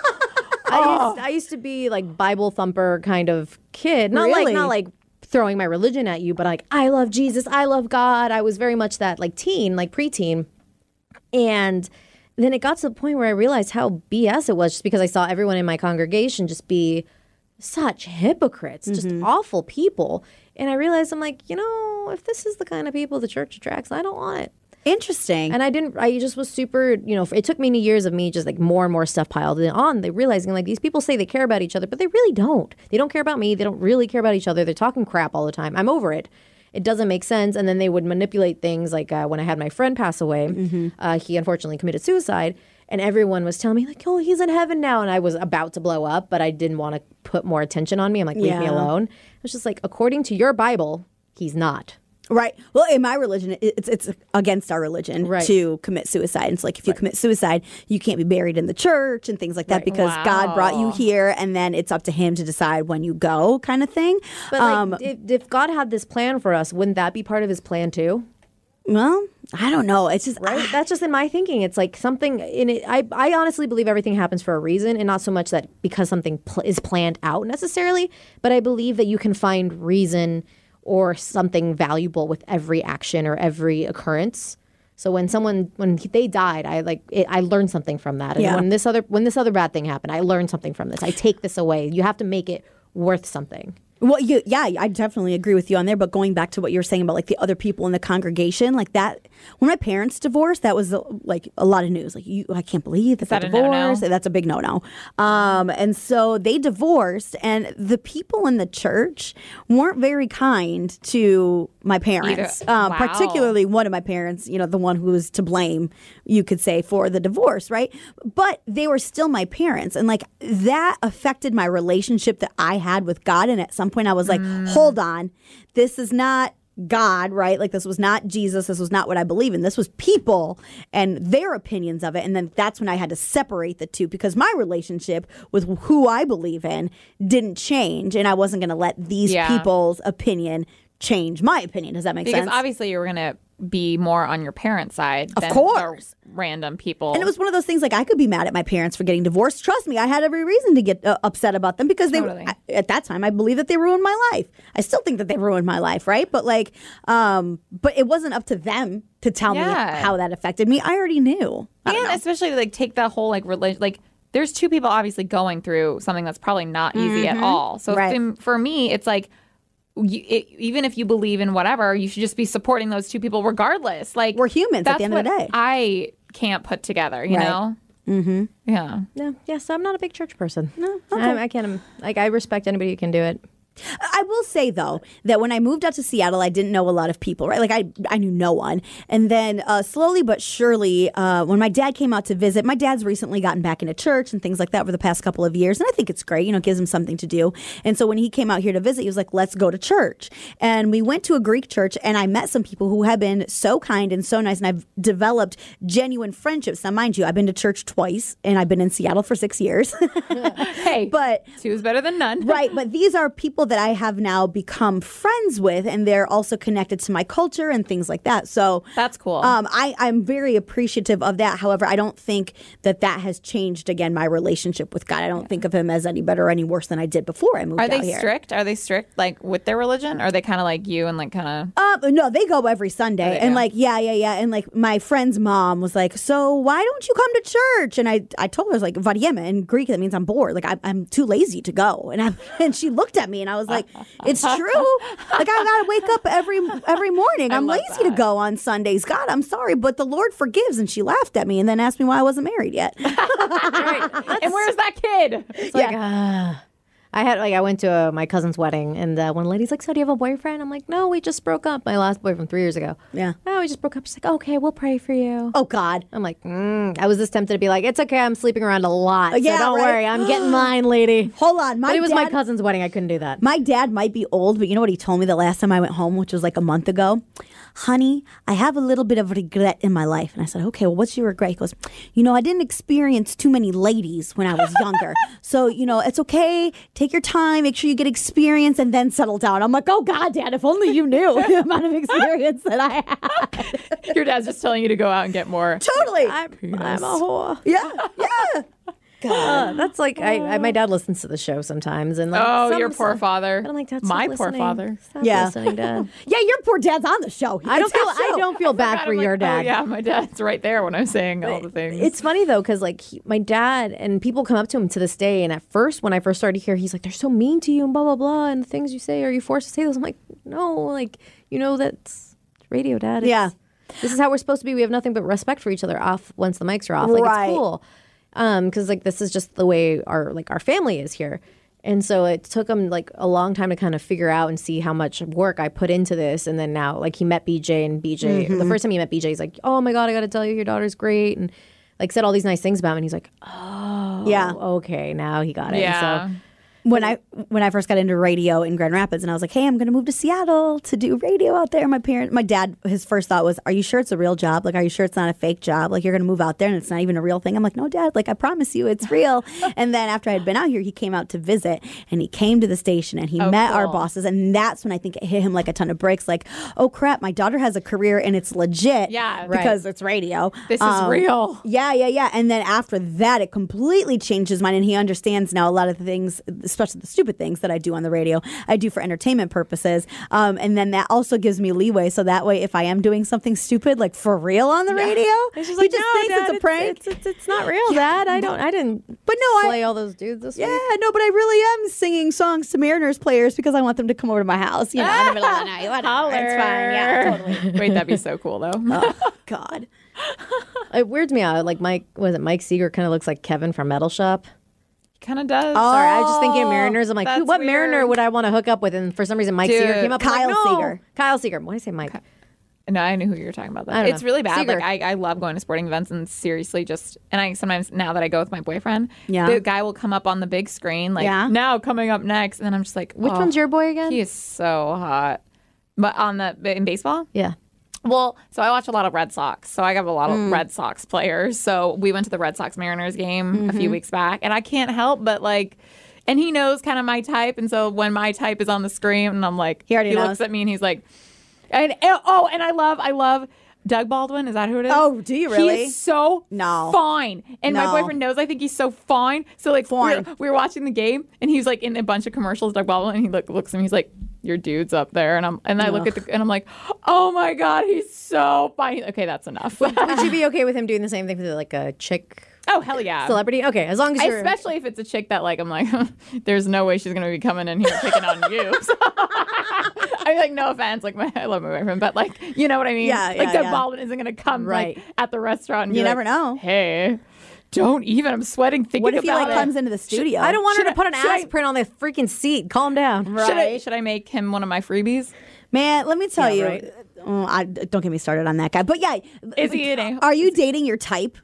I, used, I used to be like Bible thumper kind of kid. Not Really? like not like throwing my religion at you, but like I love Jesus, I love God. I was very much that like teen, like preteen. And then it got to the point where I realized how B S it was just because I saw everyone in my congregation just be such hypocrites, just awful people. And I realized I'm like, you know, if this is the kind of people the church attracts, I don't want it. Interesting. And I didn't, I just was super, you know, it took many years of me just like more and more stuff piled on. They realizing like these people say they care about each other, but they really don't. They don't care about me. They don't really care about each other. They're talking crap all the time. I'm over it. It doesn't make sense. And then they would manipulate things like uh, when I had my friend pass away, uh, he unfortunately committed suicide. And everyone was telling me like, oh, he's in heaven now. And I was about to blow up, but I didn't want to put more attention on me. I'm like, leave me Yeah. alone. It was just like, according to your Bible, he's not. Right. Well, in my religion, it- it's it's against our religion Right. to commit suicide. It's like if you commit suicide, you can't be buried in the church and things like that because God brought you Wow. here, and then it's up to Him to decide when you go, kind of thing. But like, um, if, if God had this plan for us, wouldn't that be part of his plan too? well, I don't know. It's just Right? That's just in my thinking. It's like something in it. I, I honestly believe everything happens for a reason, and not so much that because something pl- is planned out necessarily, but I believe that you can find reason or something valuable with every action or every occurrence. So when someone when they died, I like it, I learned something from that. And Yeah. when this other when this other bad thing happened, I learned something from this. I take this away. You have to make it worth something. Well, you, yeah, I definitely agree with you on there. But going back to what you were saying about like the other people in the congregation, like that, when my parents divorced, that was uh, like a lot of news. Like, you, I can't believe that, that they a no-no? divorced. That's a big no-no. Um, and so they divorced, and the people in the church weren't very kind to my parents, Either- um, wow. particularly one of my parents. You know, the one who was to blame, you could say, for the divorce, right? But they were still my parents, and like that affected my relationship that I had with God. And at some point I was like, Mm. hold on, this is not God, right? Like, this was not Jesus. This was not what I believe in. This was people and their opinions of it. And then that's when I had to separate the two, because my relationship with who I believe in didn't change. And I wasn't going to let these Yeah. people's opinion change my opinion. Does that make Because sense? obviously you were going to be more on your parents' side Of than course. the random people. And it was one of those things, like, I could be mad at my parents for getting divorced. Trust me, I had every reason to get uh, upset about them, because they Totally. I, at that time I believe that they ruined my life. I still think that they ruined my life, right? But like, um, but it wasn't up to them to tell me Yeah. how that affected me. I already knew. I don't and know. especially like take the whole like religion, like there's two people obviously going through something that's probably not easy at all. So Right. for, for me, it's like, you, it, even if you believe in whatever, you should just be supporting those two people regardless. Like, We're humans at that's the end of the what day. I can't put together, you Right. know? Mm-hmm. Yeah. No, yes, I'm not a big church person. No, I, I can't. Like, I respect anybody who can do it. I will say, though, that when I moved out to Seattle, I didn't know a lot of people, right? Like, I I knew no one. And then uh, slowly but surely, uh, when my dad came out to visit, my dad's recently gotten back into church and things like that for the past couple of years. And I think it's great, you know, it gives him something to do. And so when he came out here to visit, he was like, let's go to church. And we went to a Greek church, and I met some people who have been so kind and so nice. And I've developed genuine friendships. Now, mind you, I've been to church twice, and I've been in Seattle for six years. Hey, But two is better than none. right, but these are people that I have now become friends with, and they're also connected to my culture and things like that. So That's cool. Um, I, I'm very appreciative of that. However, I don't think that that has changed, again, my relationship with God. I don't think of him as any better or any worse than I did before I moved Are out they here. strict? Are they strict like with their religion? Or are they kind of like you and like kind of? Uh, no, they go every Sunday, they and do? like, yeah, yeah, yeah, and like my friend's mom was like, "So why don't you come to church?" And I, I told her, I was like, "Varieme," in Greek that means I'm bored. Like I, I'm too lazy to go. And I, and she looked at me, and I was like, "It's true. Like I gotta wake up every every morning. I'm love lazy to that. go on Sundays. God, I'm sorry, but the Lord forgives." And she laughed at me, and then asked me why I wasn't married yet. And where's that kid? It's like, ah. I had like I went to uh my cousin's wedding, and uh, one lady's like, "So do you have a boyfriend?" I'm like, "No, we just broke up. My last boyfriend three years ago." Yeah. Oh, we just broke up. She's like, "Okay, we'll pray for you." Oh God. I'm like, mm. I was just tempted to be like, "It's okay. I'm sleeping around a lot. Yeah, so don't right. worry. I'm getting mine, lady." Hold on, my But it was my dad- cousin's wedding. I couldn't do that. My dad might be old, but you know what he told me the last time I went home, which was like a month ago? Honey, I have a little bit of regret in my life. And I said, okay, well, what's your regret? He goes, you know, I didn't experience too many ladies when I was younger. So, you know, it's okay. Take your time. Make sure you get experience and then settle down. I'm like, oh, God, Dad, if only you knew the amount of experience that I had. Your dad's just telling you to go out and get more. Totally. I'm, I'm a whore. Yeah, yeah. Uh, that's like I, I. My dad listens to the show sometimes, and like, Oh, some- your poor some- father. And I'm like, Dad, My stop poor listening. father. Stop Yeah. listening, Dad. Yeah, your poor dad's on the show. I don't It's his feel. I show. don't feel bad God, for I'm your like, dad. Oh, yeah, my dad's right there when I'm saying all the things. It's funny though, because like he, my dad and people come up to him to this day, and at first when I first started here, he's like, "They're so mean to you and blah blah blah, and the things you say, are you forced to say those?" I'm like, "No, like you know that's radio, Dad. It's- Yeah. this is how we're supposed to be. We have nothing but respect for each other off once the mics are off. Like Right. it's cool, um, because like this is just the way our like our family is here." And so it took him like a long time to kind of figure out and see how much work I put into this. And then now, like he met B J, and B J, Mm-hmm. the first time he met B J, he's like, "Oh my God, I got to tell you, your daughter's great." And like said all these nice things about him. And he's like, "Oh, Yeah. okay, now he got it." yeah. So When I when I first got into radio in Grand Rapids, and I was like, "Hey, I'm going to move to Seattle to do radio out there." My parent, my dad, his first thought was, "Are you sure it's a real job? Like, are you sure it's not a fake job? Like, you're going to move out there and it's not even a real thing?" I'm like, "No, Dad. Like, I promise you, it's real." And then after I had been out here, he came out to visit, and he came to the station, and he Oh, met our cool. bosses, and that's when I think it hit him like a ton of bricks. Like, oh crap, my daughter has a career and it's legit. Yeah, right. because it's radio. This is Um, real. Yeah, yeah, yeah. And then after that, it completely changed his mind, and he understands now a lot of the things, especially the stupid things that I do on the radio, I do for entertainment purposes. Um, and then that also gives me leeway. So that way, if I am doing something stupid, like for real on the radio, It's just he like, just no, thinks Dad, it's a prank. It's, it's, it's not real, Dad. I don't. I didn't. But no, I- slay all those dudes this Yeah, week. no, but I really am singing songs to Mariners players because I want them to come over to my house, you know, in the middle of the night. Whatever, it's fine. Yeah, totally. Wait, that'd be so cool though. Oh, God. It weirds me out. Like Mike, was it Mike Seeger? Kind of looks like Kevin from Metal Shop. Kind of does. Sorry, I was just thinking of Mariners. I'm like, who, that's what Mariner weird. would I want to hook up with? And for some reason, Mike Seeger Dude, came up. I'm Kyle like, no. Seeger. Kyle Seeger. Why did I say Mike? No, I knew who you were talking about. That. I don't It's know. really bad. Seeger. Like I, I love going to sporting events and seriously just and I sometimes now that I go with my boyfriend, Yeah. the guy will come up on the big screen like Yeah. now coming up next, and then I'm just like, Which oh, one's your boy again? He is so hot. But on the in baseball, Yeah. well, so I watch a lot of Red Sox. So I have a lot Mm. of Red Sox players. So we went to the Red Sox Mariners game a Mm-hmm. few weeks back, and I can't help but like. And he knows kind of my type, and so when my type is on the screen, and I'm like, He already he knows. looks at me and he's like, and and- oh, and I love, I love Doug Baldwin. Is that who it is? Oh, do you really? He is so No. fine, and my No. boyfriend knows I think he's so fine. So like, we Fine. were, we were watching the game, and he was like in a bunch of commercials, Doug Baldwin, and he look, looks at me, he's like, your dude's up there, and I'm and I look at the and I'm like, oh my god, he's so fine. Okay, that's enough. Would you be okay with him doing the same thing for like a chick Oh hell yeah. celebrity? Okay, as long as you're. Especially if it's a chick that like I'm like, there's no way she's gonna be coming in here picking on you. So, I mean, like no offense, like my, I love my boyfriend, but like you know what I mean. Yeah, like yeah, Doug yeah. Baldwin isn't gonna come Right. like at the restaurant. And You be never like, know. Hey, don't even. I'm sweating thinking What if he about like it. comes into the studio? I don't want her Should to put an I- should I- ass print on the freaking seat. Calm down. Should I should I make him one of my freebies? Man, let me tell Yeah, you. right. Oh, I, don't get me started on that guy. But yeah, Is he in a- Are you dating your type?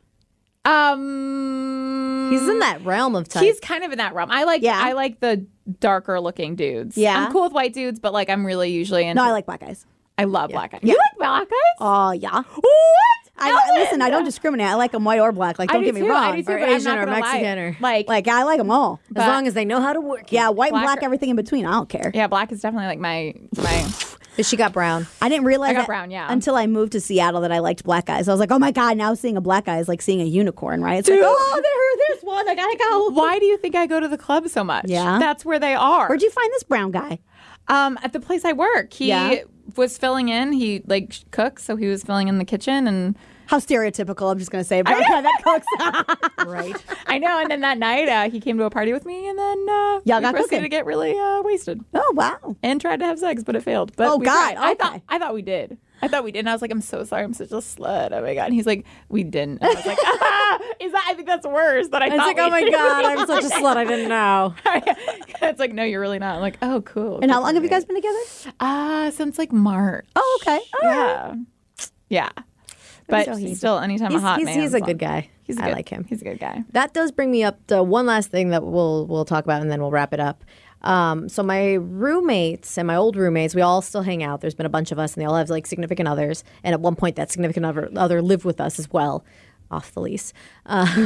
Um, He's in that realm of type. He's kind of in that realm. I like Yeah. I like the darker looking dudes. Yeah. I'm cool with white dudes, but like I'm really usually into. No, I like black guys. I love black guys. You like black guys? Oh yeah. What? I, Ellen! listen, I don't discriminate. I like them white or black. Like, I don't do get me too, wrong. I do too, Or but I'm Asian not or gonna lie. Mexican or- like Like, I like them all. as but- long as they know how to work. Yeah, white and Black black, or- everything in between. I don't care. yeah, black is definitely like my my. But she got brown. I didn't realize I got that brown, yeah. until I moved to Seattle that I liked black guys. I was like, oh my God, now seeing a black guy is like seeing a unicorn, right? It's Dude. like, oh, there, there's one. I gotta go. Why do you think I go to the club so much? Yeah? that's where they are. Where'd you find this brown guy? Um, at the place I work, he Yeah? was filling in. He like sh- cooks, so he was filling in the kitchen, and How stereotypical, I'm just going to say. Brown guy that cooks. Right. I know. And then that night, uh, he came to a party with me, and then uh, Y'all we got proceeded cooking. to get really uh, wasted Oh, wow. and tried to have sex, but it failed. But Oh, we God, tried. I okay. thought I thought we did. I thought we did. And I was like, I'm so sorry. I'm such a slut. Oh my god. And he's like, we didn't. And I was like, ah, is that? I think that's worse. That I It's thought. like, oh we my did. God, I'm such a slut. I didn't know. It's like, no, you're really not. I'm like, oh, cool. And how long have you guys been together? Uh, since like March. Oh, okay. All right. Yeah. Yeah. But so he- still, anytime He's, a hot he's, man. he's a good guy. He's a I good, like him. He's a good guy. That does bring me up to one last thing that we'll we'll talk about, and then we'll wrap it up. Um, so my roommates and my old roommates, we all still hang out. There's been a bunch of us, and they all have like significant others. And at one point, that significant other, other lived with us as well, off the lease. Uh,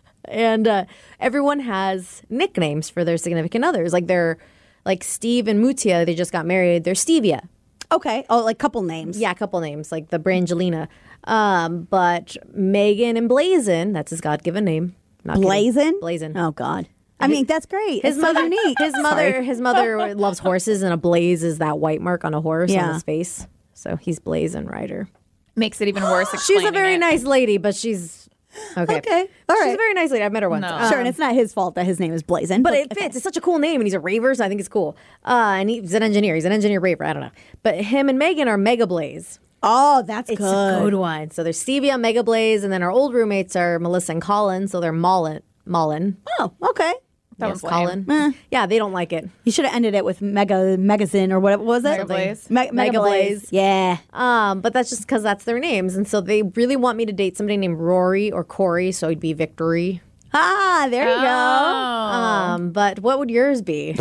and uh, everyone has nicknames for their significant others. Like they're like Steve and Mutia. They just got married. They're Stevia. Okay. Oh, like couple names. Yeah, a couple names like the Brangelina. Um, but Megan and Blazin, that's his God-given name. Not kidding. Blazin? Blazin. Oh, God. I mean, that's great. His It's so mother, unique. his mother, his mother loves horses, and a blaze is that white mark on a horse Yeah. on his face. So he's Blazin Rider. Makes it even worse. She's a explaining very it. nice lady, but she's okay. Okay. All She's right. a very nice lady. I've met her once. No. Um, Sure, and it's not his fault that his name is Blazin. but it fits. It's such a cool name, and he's a raver, so I think it's cool. Uh, and he's an engineer. He's an engineer raver. I don't know. But him and Megan are Mega Blaze. Oh, that's It's good. a good one. So there's Stevia, Mega Blaze, and then our old roommates are Melissa and Colin. So they're Mullen. Mullen. Oh, okay. That Yes, was lame. Colin. Yeah, they don't like it. You should have ended it with Mega Megazin or whatever was it? Mega Blaze. Me- Mega, Mega Blaze. Blaze. Yeah. Um, but that's just because that's their names, and so they really want me to date somebody named Rory or Corey, so it'd be Victory. Ah, there you go. Oh. Um, but what would yours be?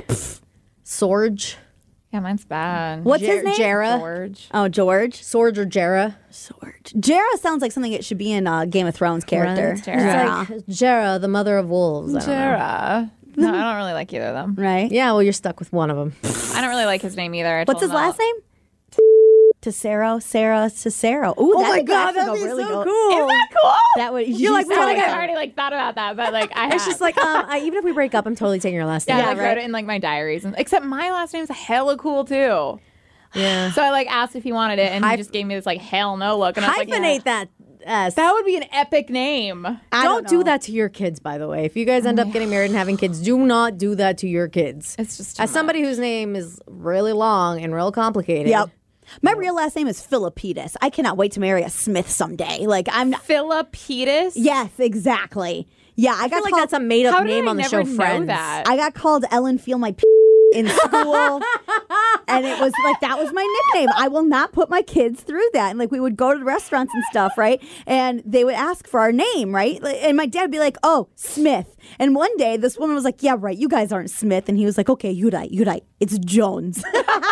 Sorge, Yeah, mine's bad. What's Jer- his name? Jera, George? Oh, George. Sorge or Jera? George. Jera sounds like something it should be in a Game of Thrones character. Right? Jera. It's like Jera, the mother of wolves. I don't know. Jera. No, I don't really like either of them. Right? Yeah, well, you're stuck with one of them. I don't really like his name either. I What's told his him last that. name? Tessero, Sarah, Tessero. Ooh, Oh that my would God, actually that'd go be really so go- cool. Isn't that cool? That would You're like, I we feel gotta like get- I've already like thought about that, but like I It's have. just like, um, I, even if we break up, I'm totally taking your last yeah, name. I like right. wrote it in like my diaries, and except my last name's hella cool too. Yeah. So I like asked if he wanted it, and Hy- he just gave me this like hell no look, and I was like, Hyphenate yeah. that S. That would be an epic name. I don't don't do know. that to your kids, by the way. If you guys end up getting married and having kids, do not do that to your kids. It's just too As somebody whose name is really long and real complicated. Yep. My real last name is Philippides. I cannot wait to marry a Smith someday. Like I'm not. Philippides. Yes, exactly. Yeah, I I got feel like called. that's a made up How did name I on the never show know Friends. that? I got called Ellen Feel My P in school, and it was like that was my nickname. I will not put my kids through that. And like we would go to the restaurants and stuff, right? And they would ask for our name, right? Like, and my dad would be like, "Oh, Smith." And one day, this woman was like, "Yeah, right. You guys aren't Smith." And he was like, "Okay, you're right. You're right. It's Jones."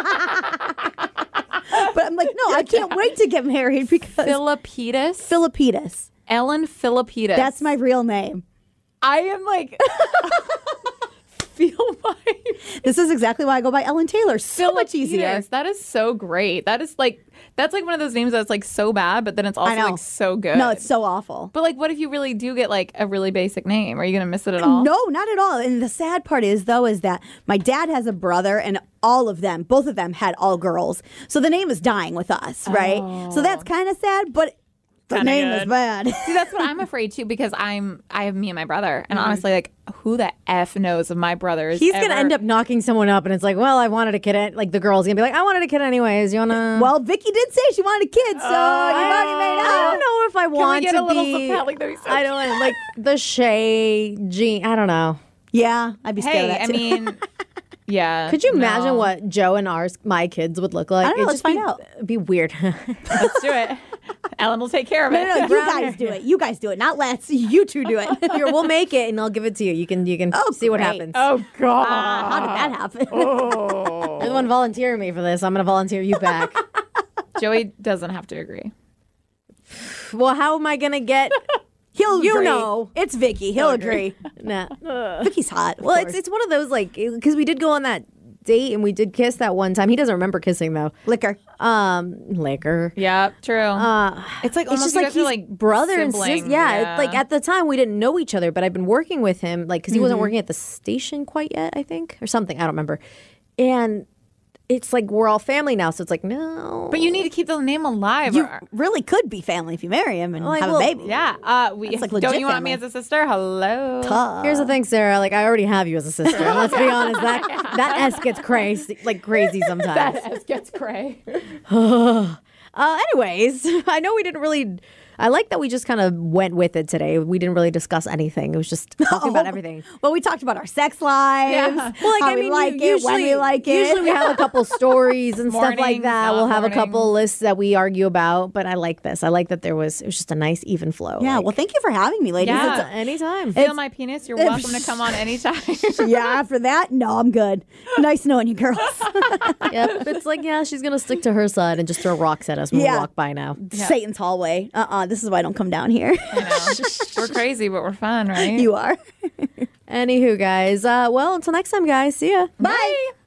But I'm like, no, I can't wait to get married because Philippides. Philippides. Ellen Philippides. That's my real name. I am like. Feel my. This is exactly why I go by Ellen Taylor. So much easier. Philippides. That is so great. That is like that's like one of those names that's like so bad, but then it's also I know. like so good. No, it's so awful. But like, what if you really do get like a really basic name? Are you gonna miss it at all? No, not at all. And the sad part is, though, is that my dad has a brother, and all of them, both of them, had all girls. So the name is dying with us, right? So that's kind of sad, but the Kinda name good. is bad. See, that's what I'm afraid too, because I'm I have me and my brother, Mm-hmm. and honestly, like, who the f knows of my brothers? He's going to ever- end up knocking someone up, and it's like, well, I wanted a kid. an- Like, the girl's going to be like, I wanted a kid anyways. You want to? Well, Vicky did say she wanted a kid, so you've already made I don't out. know if I Can want we get to a little be. Zapelli? That'd be so I don't like the Shay Jean. I don't know. Yeah, I'd be scared Hey, of that I too. mean, yeah. Could you imagine no. what Joe and ours, my kids, would look like? I don't know, It'd let's just be, find out. It'd be weird. Let's do it. Ellen will take care of no, it. no, no, you guys do it. You guys do it. Not let's. You two do it. Here, we'll make it, and I'll give it to you. You can, you can Oh, see what great. happens. Oh God. How did that happen? You're the one volunteering me for this. I'm going to volunteer you back. Joey doesn't have to agree. Well, how am I going to get? He'll You agree. know. It's Vicky. He'll agree. Nah. Vicky's hot. of Well, it's course. it's one of those like because we did go on that date and we did kiss that one time. He doesn't remember kissing though. liquor. Um, liquor. Yeah, true. Uh, it's like it's almost just you like guys are, he's like brother and siblings. sister. Yeah, It, like at the time we didn't know each other, but I've been working with him like because he wasn't working at the station quite yet, I think, or something. I don't remember. And it's like we're all family now, so it's like no. But you need to keep the name alive. You or- really could be family if you marry him and Like, have well, a baby. yeah. Uh, we That's like don't legit you want family. me as a sister? Hello. Tough. Here's the thing, Sarah. Like I already have you as a sister. And let's be honest, that that S gets crazy, like crazy sometimes. S gets cray. Uh, anyways, I know we didn't really. I like that we just kind of went with it today. We didn't really discuss anything. It was just talking about everything. Well, we talked about our sex lives. Yeah. Well, like how I we mean, like you- it, when we like it. Usually we have a couple stories and stuff like Mornings, that. not We'll have a mornings. couple lists that we argue about. But I like this. I like that there was. It was just a nice even flow. Yeah. Like, Well, thank you for having me, ladies. Yeah. It's- anytime. Feel my penis. You're welcome to come on anytime. yeah. After that, no, I'm good. Nice knowing you, girls. Yep. It's like yeah, she's gonna stick to her side and just throw rocks at us when Yeah. we walk by now. Satan's hallway. Uh. uh This is why I don't come down here. I know. We're crazy, but we're fun, right? You are. Anywho, guys. Uh, well, until next time, guys. See ya. Bye.